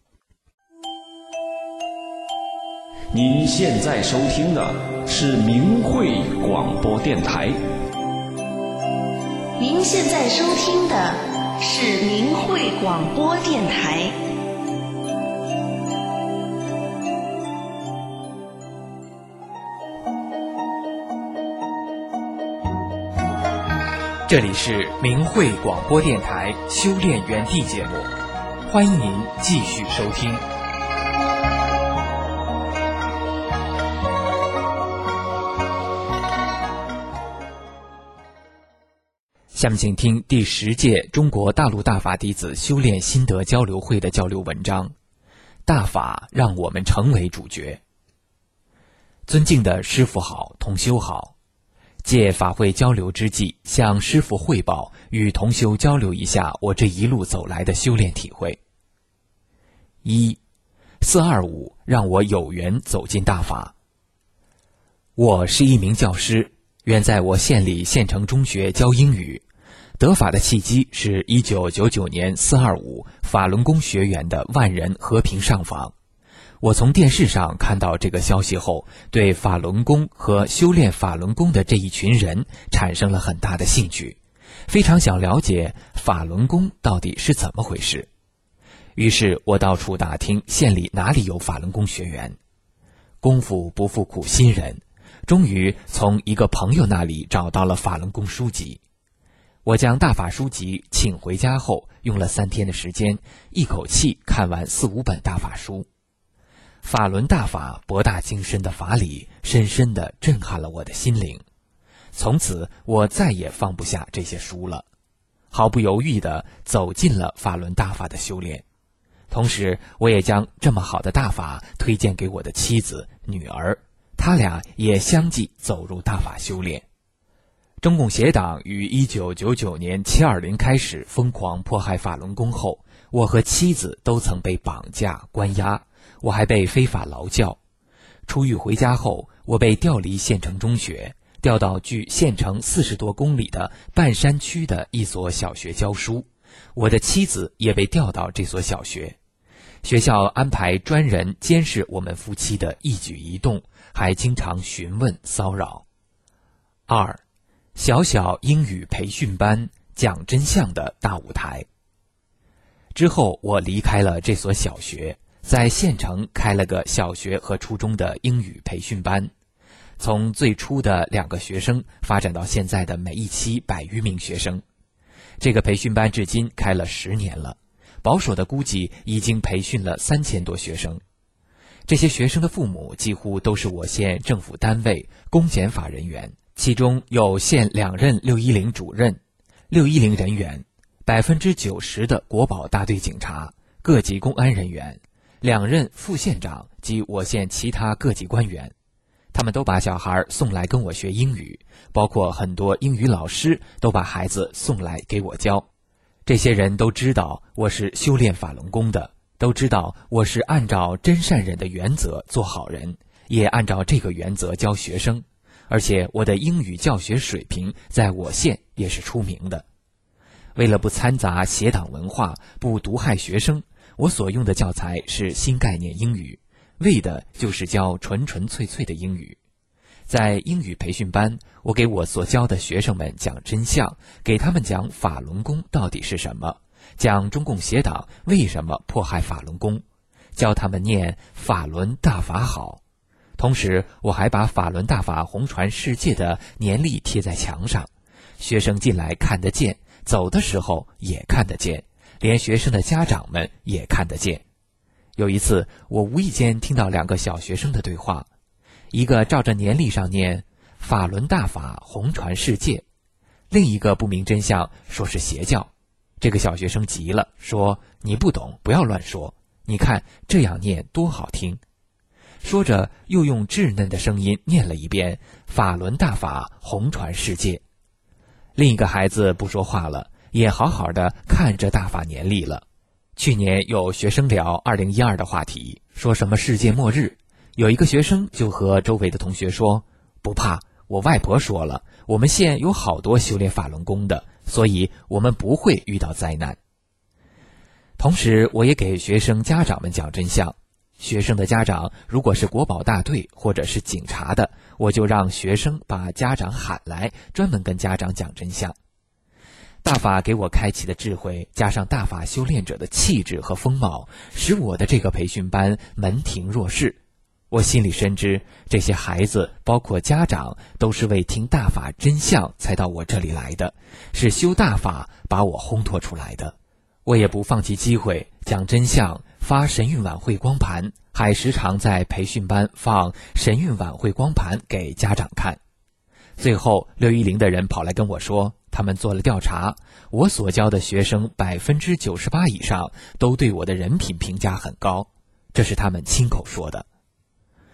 您现在收听的是明慧广播电台。 您现在收听的是明慧广播电台。 这里是明慧广播电台修炼园地节目，欢迎您继续收听。下面请听第10届中国大陆大法弟子修炼心得交流会的交流文章，大法让我们成为主角。 尊敬的师父好，同修好。借法会交流之际，向师父汇报，与同修交流一下我这一路走来的修炼体会。1. 425让我有缘走进大法。我是一名教师，原在我县里县城中学教英语。得法的契机是1999年425法轮功学员的万人和平上访。我从电视上看到这个消息后，对法轮功和修炼法轮功的这一群人产生了很大的兴趣，非常想了解法轮功到底是怎么回事。于是我到处打听县里哪里有法轮功学员。功夫不负苦心人，终于从一个朋友那里找到了法轮功书籍。我将大法书籍请回家后，用了3天的时间，一口气看完4、5本大法书。法轮大法博大精深的法理，深深地震撼了我的心灵。从此，我再也放不下这些书了，毫不犹豫地走进了法轮大法的修炼。同时，我也将这么好的大法推荐给我的妻子、女儿，他俩也相继走入大法修炼。中共协党于1999年720开始疯狂迫害法轮功后，我和妻子都曾被绑架、关押，我还被非法劳教。出狱回家后，我被调离县城中学，调到距县城40多公里的半山区的一所小学教书。我的妻子也被调到这所小学，学校安排专人监视我们夫妻的一举一动，还经常询问骚扰。2. 小小英语培训班讲真相的大舞台。之后我离开了这所小学，在县城开了个小学和初中的英语培训班，从最初的2个学生发展到现在的每一期100余名学生。这个培训班至今开了10年了，保守的估计已经培训了3000多学生。这些学生的父母几乎都是我县政府单位公检法人员，其中有县2任610主任、610人员，90%的国保大队警察、各级公安人员，2任副县长及我县其他各级官员。他们都把小孩送来跟我学英语，包括很多英语老师都把孩子送来给我教。这些人都知道我是修炼法轮功的，都知道我是按照真善忍的原则做好人，也按照这个原则教学生，而且我的英语教学水平在我县也是出名的。为了不掺杂邪党文化，不毒害学生，我所用的教材是新概念英语，为的就是教纯纯粹粹的英语。在英语培训班，我给我所教的学生们讲真相，给他们讲法轮功到底是什么，讲中共邪党为什么迫害法轮功，教他们念法轮大法好。同时，我还把法轮大法红传世界的年历贴在墙上，学生进来看得见，走的时候也看得见，连学生的家长们也看得见。有一次，我无意间听到2个小学生的对话，一个照着年历上念法轮大法红传世界，另一个不明真相，说是邪教。这个小学生急了，说你不懂，不要乱说，你看这样念多好听。说着又用稚嫩的声音念了一遍法轮大法红传世界。另一个孩子不说话了，也好好的看着大法年历了。去年有学生聊2012的话题，说什么世界末日，有一个学生就和周围的同学说，不怕，我外婆说了，我们县有好多修炼法轮功的，所以我们不会遇到灾难。同时我也给学生家长们讲真相，学生的家长如果是国保大队或者是警察的，我就让学生把家长喊来，专门跟家长讲真相。大法给我开启的智慧，加上大法修炼者的气质和风貌，使我的这个培训班门庭若市。我心里深知，这些孩子包括家长都是为听大法真相才到我这里来的，是修大法把我烘托出来的。我也不放弃机会讲真相，发神韵晚会光盘，还时常在培训班放神韵晚会光盘给家长看。最后610的人跑来跟我说，他们做了调查，我所教的学生98%以上都对我的人品评价很高，这是他们亲口说的。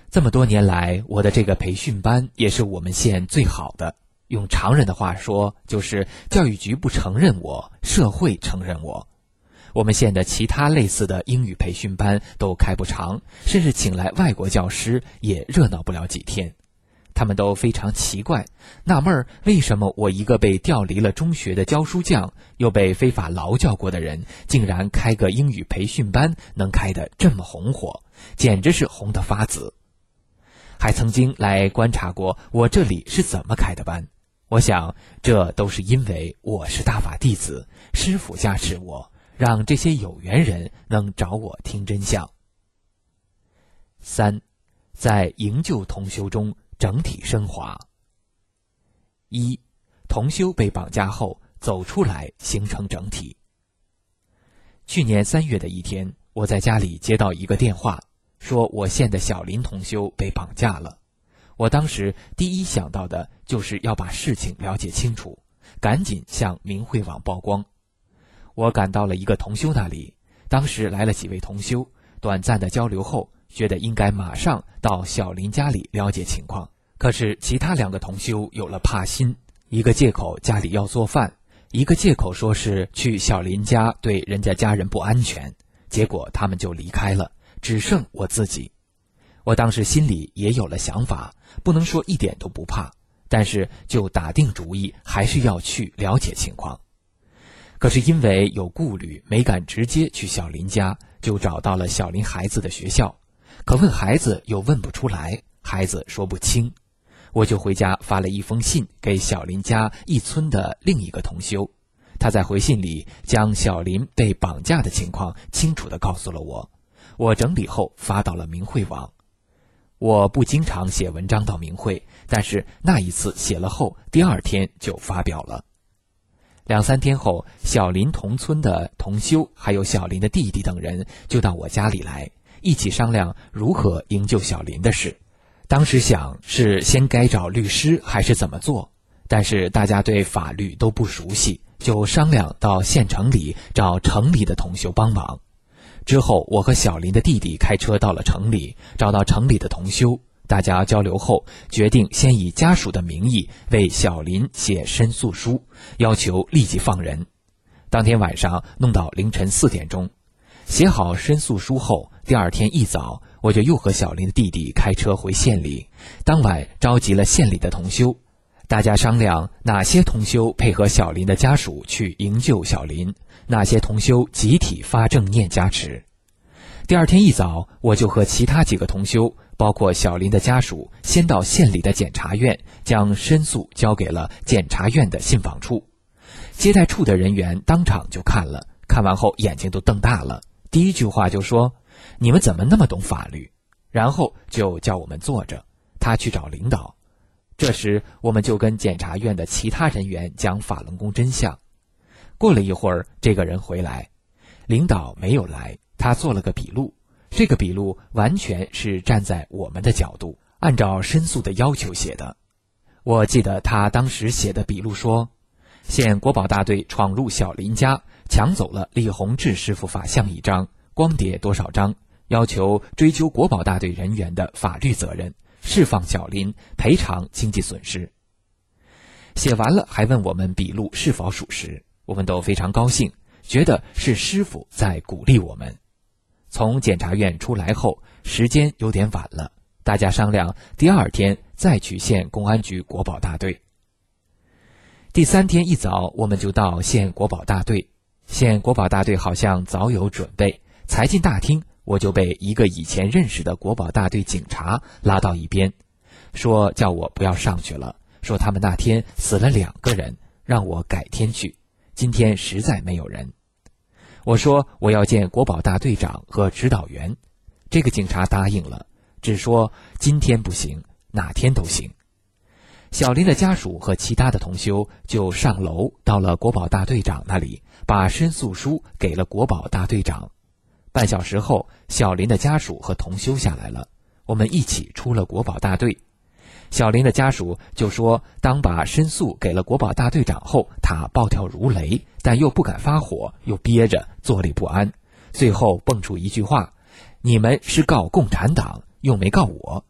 这么多年来，我的这个培训班也是我们县最好的。用常人的话说，就是教育局不承认我，社会承认我。我们县的其他类似的英语培训班都开不长，甚至请来外国教师也热闹不了几天。他们都非常奇怪，纳闷为什么我一个被调离了中学的教书匠，又被非法劳教过的人，竟然开个英语培训班能开得这么红火，简直是红得发紫。还曾经来观察过我这里是怎么开的班，我想这都是因为我是大法弟子，师父加持我，让这些有缘人能找我听真相。3，在营救同修中整体升华。1，同修被绑架后走出来形成整体。去年3月的一天，我在家里接到一个电话，说我县的小林同修被绑架了。我当时第一想到的就是要把事情了解清楚，赶紧向明慧网曝光。我赶到了一个同修那里，当时来了几位同修，短暂的交流后，觉得应该马上到小林家里了解情况。可是其他2个同修有了怕心，一个借口家里要做饭，一个借口说是去小林家对人家家人不安全，结果他们就离开了，只剩我自己。我当时心里也有了想法，不能说一点都不怕，但是就打定主意还是要去了解情况。可是因为有顾虑，没敢直接去小林家，就找到了小林孩子的学校，可问孩子又问不出来，孩子说不清。我就回家发了一封信给小林家一村的另一个同修，他在回信里将小林被绑架的情况清楚地告诉了我，我整理后发到了明慧网。我不经常写文章到明慧，但是那一次写了后，第2天就发表了。2-3天后，小林同村的同修还有小林的弟弟等人就到我家里来，一起商量如何营救小林的事。当时想是先该找律师还是怎么做，但是大家对法律都不熟悉，就商量到县城里找城里的同修帮忙。之后我和小林的弟弟开车到了城里，找到城里的同修，大家交流后决定先以家属的名义为小林写申诉书，要求立即放人。当天晚上弄到凌晨4点钟，写好申诉书后，第2天一早我就又和小林的弟弟开车回县里，当晚召集了县里的同修，大家商量哪些同修配合小林的家属去营救小林，哪些同修集体发正念加持。第2天一早，我就和其他几个同修，包括小林的家属，先到县里的检察院，将申诉交给了检察院的信访处。接待处的人员当场就看了，看完后眼睛都瞪大了，第一句话就说：“你们怎么那么懂法律？”然后就叫我们坐着，他去找领导。这时我们就跟检察院的其他人员讲法轮功真相。过了一会儿，这个人回来，领导没有来，他做了个笔录，这个笔录完全是站在我们的角度，按照申诉的要求写的。我记得他当时写的笔录说，县国保大队闯入小林家，抢走了李洪志师傅法像1张，光碟多少张，要求追究国保大队人员的法律责任，释放小林，赔偿经济损失。写完了还问我们笔录是否属实，我们都非常高兴，觉得是师父在鼓励我们。从检察院出来后，时间有点晚了，大家商量第2天再去县公安局国保大队。第3天一早，我们就到县国保大队。县国保大队好像早有准备，才进大厅，我就被一个以前认识的国保大队警察拉到一边，说叫我不要上去了，说他们那天死了2个人，让我改天去，今天实在没有人。我说我要见国保大队长和指导员，这个警察答应了，只说今天不行，哪天都行。小林的家属和其他的同修就上楼到了国保大队长那里，把申诉书给了国保大队长。半小时后，小林的家属和同修下来了，我们一起出了国保大队。小林的家属就说，当把申诉给了国保大队长后，他暴跳如雷，但又不敢发火，又憋着，坐立不安。最后蹦出一句话：“你们是告共产党，又没告我。”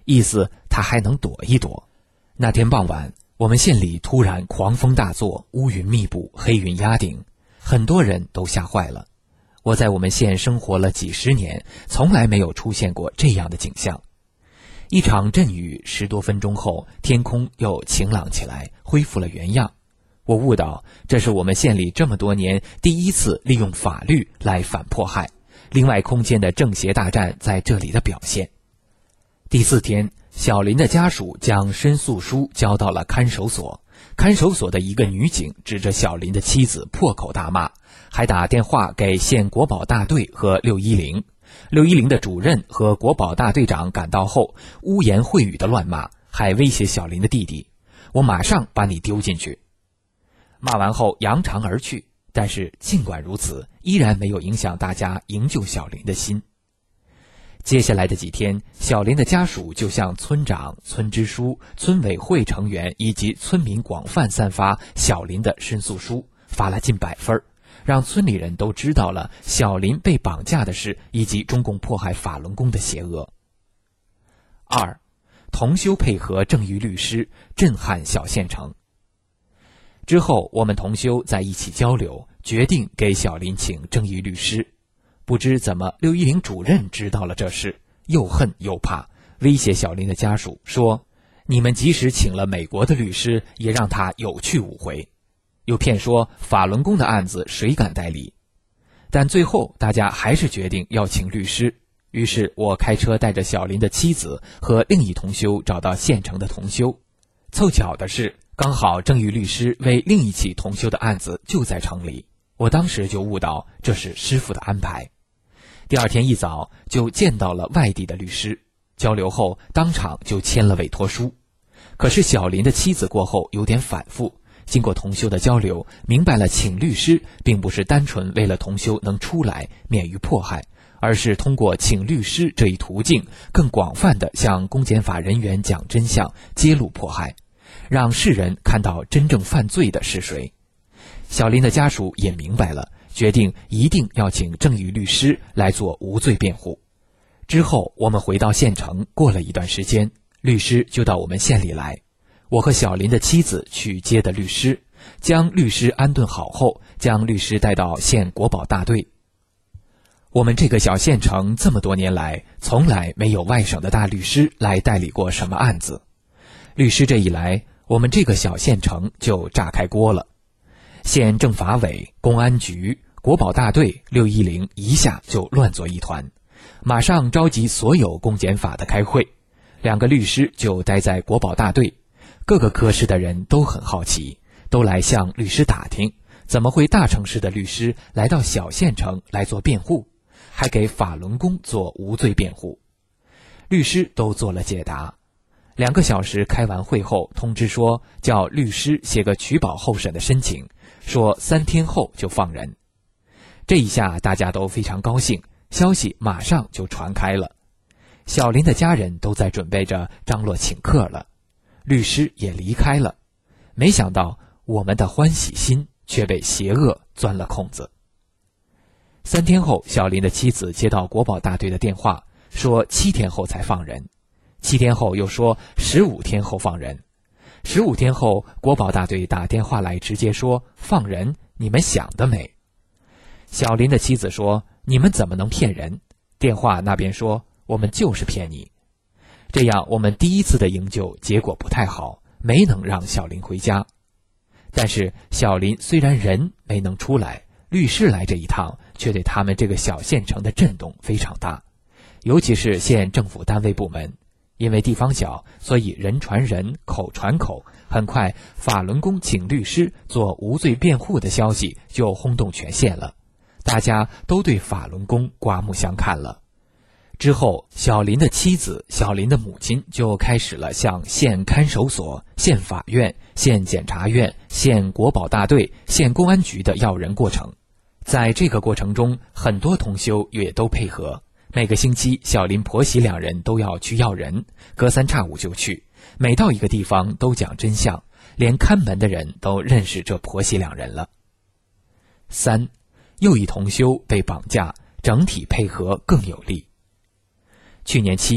意思他还能躲一躲。那天傍晚，我们县里突然狂风大作，乌云密布，黑云压顶，很多人都吓坏了。我在我们县生活了几十年，从来没有出现过这样的景象。一场阵雨10多分钟后，天空又晴朗起来，恢复了原样。我悟到，这是我们县里这么多年第一次利用法律来反迫害，另外空间的正邪大战在这里的表现。第4天，小林的家属将申诉书交到了看守所，看守所的一个女警指着小林的妻子破口大骂，还打电话给县国保大队和610的主任和国保大队长赶到后，污言秽语的乱骂，还威胁小林的弟弟：我马上把你丢进去。骂完后扬长而去，但是尽管如此，依然没有影响大家营救小林的心。接下来的几天，小林的家属就向村长、村支书、村委会成员以及村民广泛散发小林的申诉书，发了近100份，让村里人都知道了小林被绑架的事以及中共迫害法轮功的邪恶。2. 同修配合正义律师，震撼小县城。之后我们同修在一起交流，决定给小林请正义律师。不知怎么610主任知道了这事，又恨又怕，威胁小林的家属说：你们即使请了美国的律师，也让他有去无回。又骗说法轮功的案子谁敢代理。但最后大家还是决定要请律师，于是我开车带着小林的妻子和另一同修找到县城的同修。凑巧的是，刚好正义律师为另一起同修的案子就在城里，我当时就悟到这是师父的安排。第2天一早就见到了外地的律师，交流后当场就签了委托书。可是小林的妻子过后有点反复，经过同修的交流，明白了请律师并不是单纯为了同修能出来免于迫害，而是通过请律师这一途径，更广泛地向公检法人员讲真相，揭露迫害，让世人看到真正犯罪的是谁。小林的家属也明白了，决定一定要请正义律师来做无罪辩护。之后我们回到县城，过了一段时间，律师就到我们县里来。我和小林的妻子去接的律师，将律师安顿好后，将律师带到县国保大队。我们这个小县城这么多年来，从来没有外省的大律师来代理过什么案子。律师这一来，我们这个小县城就炸开锅了。县政法委、公安局、国保大队、610一下就乱作一团，马上召集所有公检法的开会。2个律师就待在国保大队，各个科室的人都很好奇，都来向律师打听，怎么会大城市的律师来到小县城来做辩护，还给法轮功做无罪辩护。律师都做了解答。2个小时开完会后，通知说叫律师写个取保候审的申请，说3天后就放人。这一下大家都非常高兴，消息马上就传开了。小林的家人都在准备着张罗请客了，律师也离开了。没想到我们的欢喜心却被邪恶钻了空子。3天后，小林的妻子接到国保大队的电话，说7天后才放人。7天后又说15天后放人。15天后，国保大队打电话来，直接说放人，你们想得美。小林的妻子说：你们怎么能骗人？电话那边说我们就是骗你。这样我们第一次的营救结果不太好，没能让小林回家。但是小林虽然人没能出来，律师来这一趟却对他们这个小县城的震动非常大，尤其是县政府单位部门。因为地方小，所以人传人，口传口，很快法轮功请律师做无罪辩护的消息就轰动全县了，大家都对法轮功刮目相看了。之后，小林的妻子、小林的母亲就开始了向县看守所、县法院、县检察院、县国保大队、县公安局的要人过程。在这个过程中，很多同修也都配合。每个星期，小林婆媳2人都要去要人，隔3差5就去，每到一个地方都讲真相，连看门的人都认识这婆媳2人了。3. 又一同修被绑架，整体配合更有力。去年7月，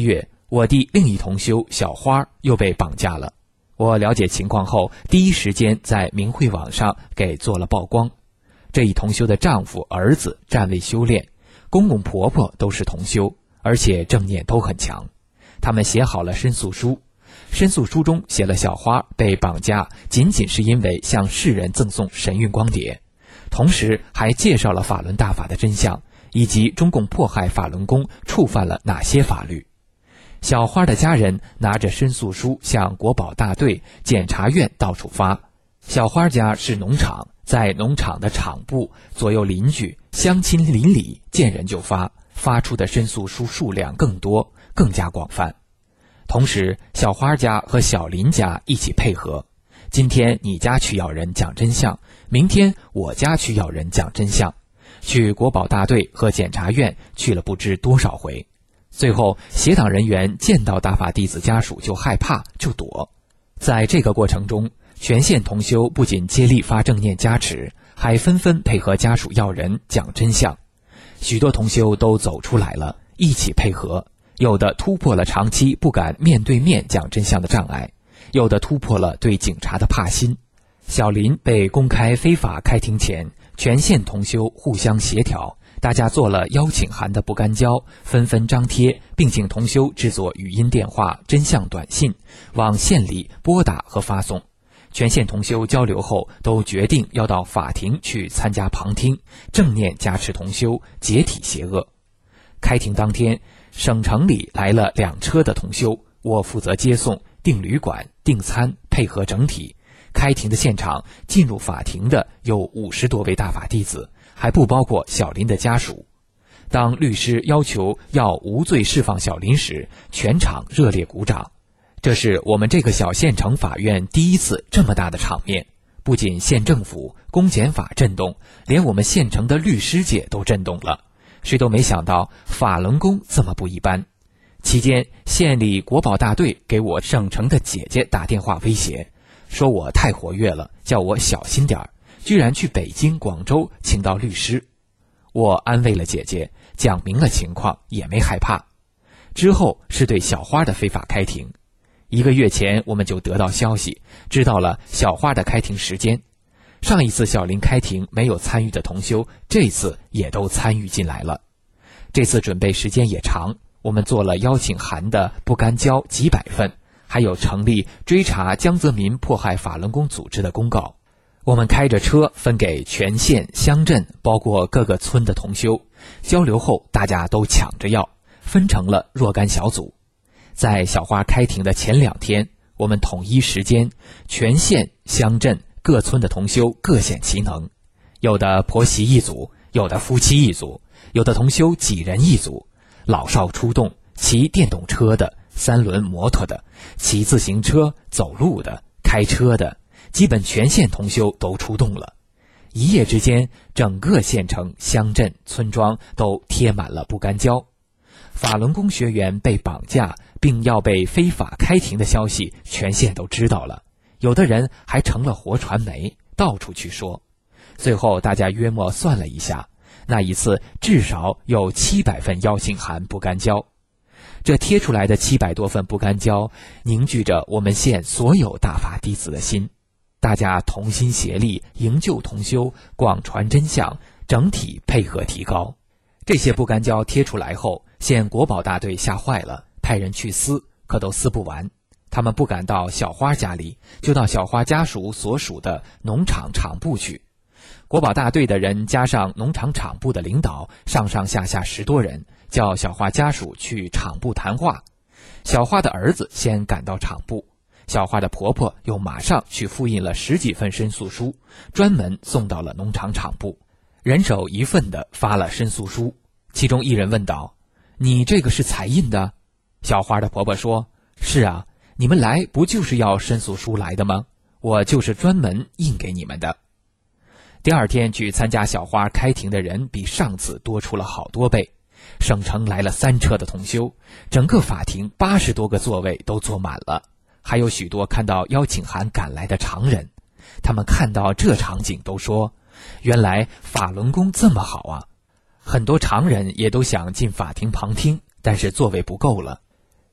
我弟另一同修小花又被绑架了。我了解情况后，第一时间在明慧网上给做了曝光。这一同修的丈夫、儿子暂未修炼，公公婆婆都是同修，而且正念都很强。他们写好了申诉书，申诉书中写了小花被绑架仅仅是因为向世人赠送神韵光碟，同时还介绍了法轮大法的真相，以及中共迫害法轮功触犯了哪些法律。小花的家人拿着申诉书向国保大队、检察院到处发。小花家是农场，在农场的场部，左右邻居、乡亲邻里见人就发，发出的申诉书数量更多，更加广泛。同时，小花家和小林家一起配合，今天你家去要人讲真相，明天我家去要人讲真相，去国保大队和检察院去了不知多少回。最后，协党人员见到大法弟子家属就害怕，就躲。在这个过程中，全县同修不仅接力发正念加持，还纷纷配合家属要人讲真相。许多同修都走出来了，一起配合，有的突破了长期不敢面对面讲真相的障碍，有的突破了对警察的怕心。小林被公开非法开庭前，全县同修互相协调，大家做了邀请函的不干胶，纷纷张贴，并请同修制作语音电话、真相短信，往县里拨打和发送。全县同修交流后，都决定要到法庭去参加旁听，正念加持同修，解体邪恶。开庭当天，省城里来了2车的同修，我负责接送、订旅馆、订餐，配合整体。开庭的现场，进入法庭的有50多位大法弟子，还不包括小林的家属。当律师要求要无罪释放小林时，全场热烈鼓掌。这是我们这个小县城法院第一次这么大的场面，不仅县政府、公检法震动，连我们县城的律师界都震动了。谁都没想到法轮功这么不一般。期间，县里国保大队给我省城的姐姐打电话威胁，说我太活跃了，叫我小心点儿，居然去北京、广州请到律师。我安慰了姐姐，讲明了情况，也没害怕。之后是对小花的非法开庭。1个月前，我们就得到消息，知道了小花的开庭时间。上一次小林开庭没有参与的同修，这次也都参与进来了。这次准备时间也长，我们做了邀请函的不干胶几百份，还有成立追查江泽民迫害法轮功组织的公告。我们开着车分给全县、乡镇，包括各个村的同修。交流后，大家都抢着要，分成了若干小组。在小花开庭的前2天，我们统一时间，全县、乡镇、各村的同修各显其能，有的婆媳一组，有的夫妻一组，有的同修几人一组，老少出动，骑电动车的、3轮摩托的、骑自行车、走路的、开车的，基本全县同修都出动了。一夜之间，整个县城、乡镇、村庄都贴满了不干胶。法轮功学员被绑架并要被非法开庭的消息，全县都知道了，有的人还成了活传媒，到处去说。最后大家约莫算了一下，那一次至少有700份邀请函不干胶。这贴出来的700多份不干胶，凝聚着我们县所有大法弟子的心，大家同心协力，营救同修，广传真相，整体配合提高。这些不干胶贴出来后，县国保大队吓坏了，派人去撕，可都撕不完。他们不敢到小花家里，就到小花家属所属的农场场部去。国保大队的人加上农场场部的领导，上上下下10多人，叫小花家属去场部谈话。小花的儿子先赶到场部，小花的婆婆又马上去复印了10几份申诉书，专门送到了农场场部，人手1份的发了申诉书。其中一人问道：“你这个是彩印的？”小花的婆婆说：“是啊，你们来不就是要申诉书来的吗？我就是专门印给你们的。”第2天去参加小花开庭的人比上次多出了好多倍，省城来了3车的同修，整个法庭80多个座位都坐满了，还有许多看到邀请函赶来的常人。他们看到这场景都说：“原来法轮功这么好啊！”很多常人也都想进法庭旁听，但是座位不够了。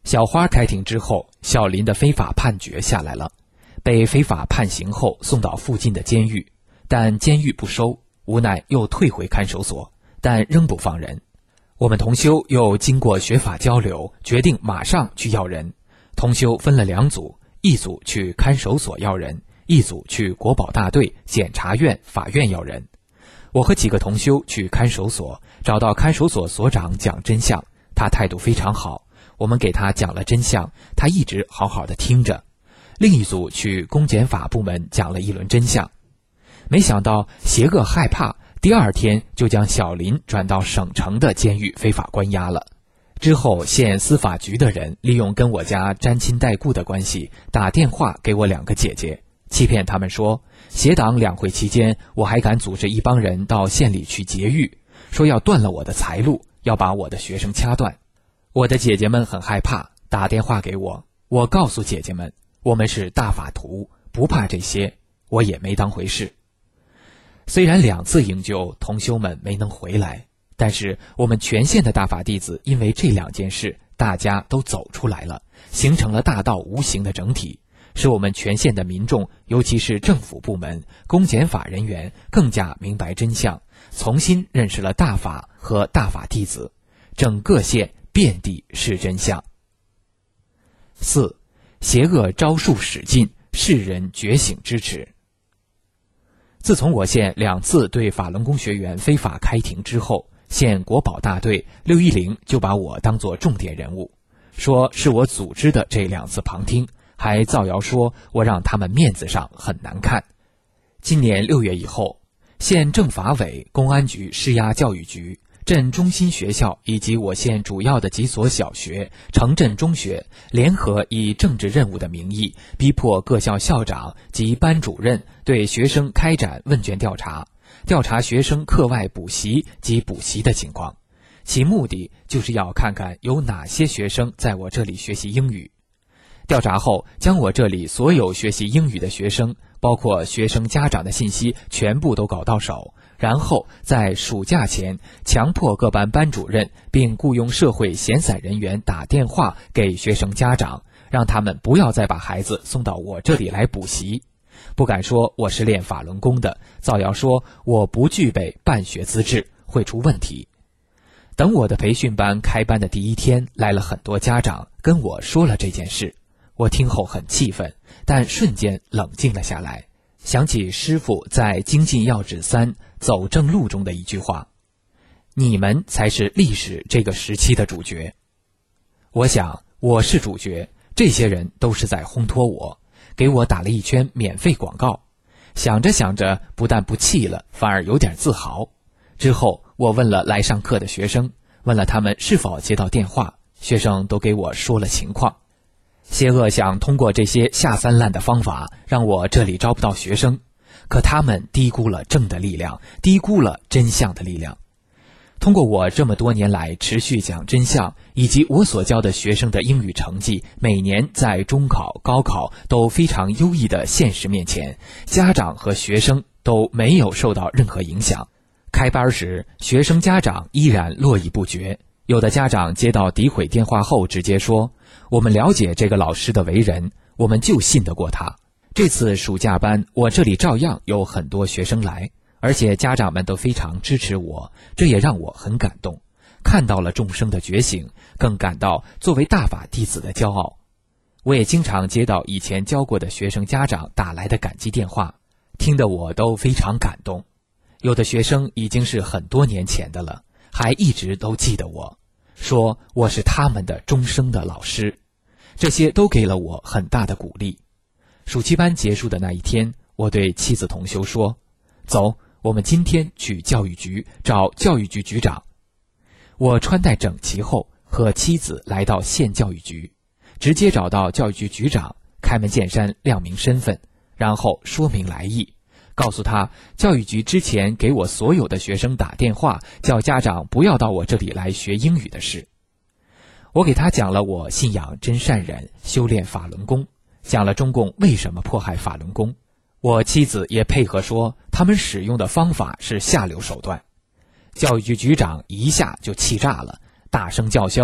小花开庭之后，小林的非法判决下来了，被非法判刑后送到附近的监狱，但监狱不收，无奈又退回看守所，但仍不放人。我们同修又经过学法交流，决定马上去要人。同修分了2组，一组去看守所要人，一组去国保大队、检察院、法院要人。我和几个同修去看守所，找到看守所所长讲真相，他态度非常好，我们给他讲了真相，他一直好好的听着。另一组去公检法部门讲了一轮真相，没想到邪恶害怕，第2天就将小林转到省城的监狱非法关押了。之后县司法局的人利用跟我家沾亲带故的关系，打电话给我2个姐姐，欺骗他们说邪党2会期间，我还敢组织一帮人到县里去劫狱，说要断了我的财路，要把我的学生掐断。我的姐姐们很害怕，打电话给我，我告诉姐姐们，我们是大法徒，不怕这些，我也没当回事。虽然2次营救同修们没能回来，但是我们全县的大法弟子因为这2件事，大家都走出来了，形成了大道无形的整体，使我们全县的民众，尤其是政府部门、公检法人员更加明白真相，重新认识了大法和大法弟子，整个县遍地是真相。4. 邪恶招数使尽，世人觉醒支持。自从我县2次对法轮功学员非法开庭之后，县国保大队610就把我当作重点人物，说是我组织的这2次旁听，还造谣说我让他们面子上很难看。今年6月以后，县政法委、公安局施压教育局、镇中心学校以及我县主要的几所小学、城镇中学联合以政治任务的名义，逼迫各校校长及班主任对学生开展问卷调查，调查学生课外补习及补习的情况，其目的就是要看看有哪些学生在我这里学习英语。调查后，将我这里所有学习英语的学生，包括学生家长的信息全部都搞到手，然后在暑假前强迫各班班主任并雇佣社会闲散人员打电话给学生家长，让他们不要再把孩子送到我这里来补习。不敢说我是练法轮功的，造谣说我不具备办学资质，会出问题。等我的培训班开班的第1天，来了很多家长跟我说了这件事，我听后很气愤，但瞬间冷静了下来，想起师父在《精进要旨3走正路》中的一句话：你们才是历史这个时期的主角。我想我是主角，这些人都是在烘托我，给我打了一圈免费广告。想着想着，不但不气了，反而有点自豪。之后我问了来上课的学生，问了他们是否接到电话，学生都给我说了情况。邪恶想通过这些下三滥的方法，让我这里招不到学生，可他们低估了正的力量，低估了真相的力量。通过我这么多年来持续讲真相，以及我所教的学生的英语成绩每年在中考、高考都非常优异的现实面前，家长和学生都没有受到任何影响。开班时，学生家长依然络绎不绝，有的家长接到诋毁电话后直接说，我们了解这个老师的为人，我们就信得过他。这次暑假班，我这里照样有很多学生来，而且家长们都非常支持我，这也让我很感动，看到了众生的觉醒，更感到作为大法弟子的骄傲。我也经常接到以前教过的学生家长打来的感激电话，听得我都非常感动。有的学生已经是很多年前的了，还一直都记得我，说我是他们的终生的老师，这些都给了我很大的鼓励。暑期班结束的那一天，我对妻子同修说，走，我们今天去教育局找教育局局长。我穿戴整齐后，和妻子来到县教育局，直接找到教育局局长，开门见山亮明身份，然后说明来意，告诉他教育局之前给我所有的学生打电话，叫家长不要到我这里来学英语的事。我给他讲了我信仰真善忍，修炼法轮功，讲了中共为什么迫害法轮功。我妻子也配合说，他们使用的方法是下流手段。教育局局长一下就气炸了，大声叫嚣，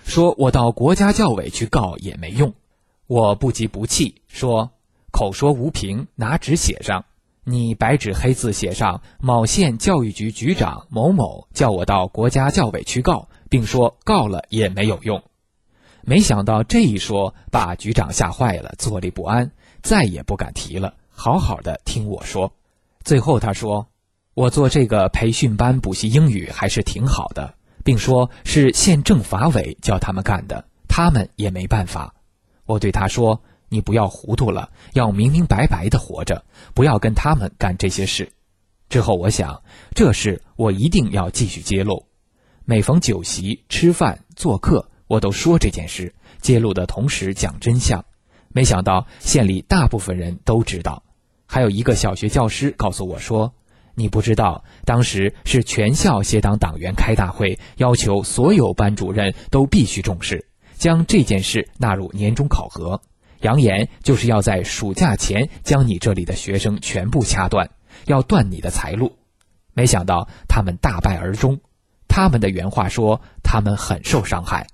说我到国家教委去告也没用。我不急不气说，口说无凭，拿纸写上，你白纸黑字写上某县教育局局长某某叫我到国家教委去告，并说告了也没有用。没想到这一说把局长吓坏了，坐立不安，再也不敢提了，好好的听我说。最后他说，我做这个培训班补习英语还是挺好的，并说是县政法委叫他们干的，他们也没办法。我对他说，你不要糊涂了，要明明白白的活着，不要跟他们干这些事。之后我想，这事我一定要继续揭露。每逢酒席、吃饭、做客，我都说这件事，揭露的同时讲真相。没想到县里大部分人都知道。还有一个小学教师告诉我说，你不知道，当时是全校协党党员开大会，要求所有班主任都必须重视，将这件事纳入年终考核，扬言就是要在暑假前将你这里的学生全部掐断，要断你的财路。没想到他们大败而终。他们的原话说，他们很受伤害。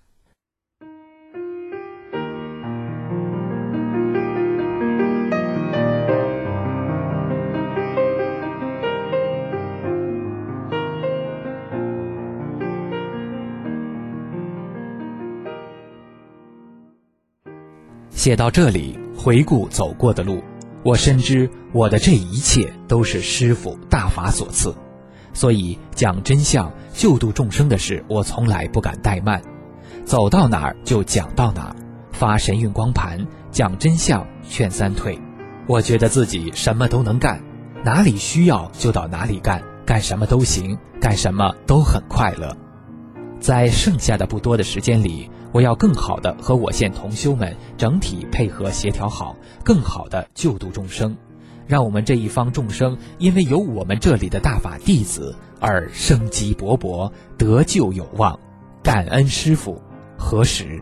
写到这里，回顾走过的路，我深知我的这一切都是师父大法所赐，所以讲真相、救度众生的事，我从来不敢怠慢，走到哪儿就讲到哪儿，发神韵光盘，讲真相，劝三退。我觉得自己什么都能干，哪里需要就到哪里干，干什么都行，干什么都很快乐。在剩下的不多的时间里，我要更好地和我县同修们整体配合协调好，更好地救度众生，让我们这一方众生因为有我们这里的大法弟子而生机勃勃，得救有望。感恩师父，何时？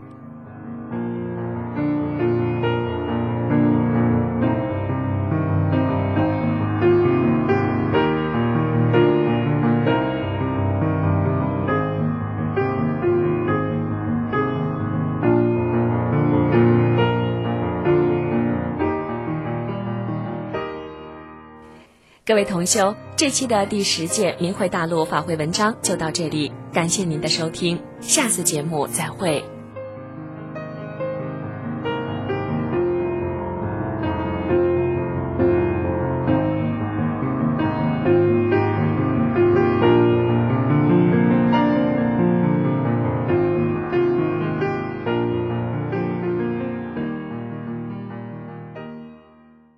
各位同修，这期的第10届明慧大陆法会文章就到这里，感谢您的收听，下次节目再会。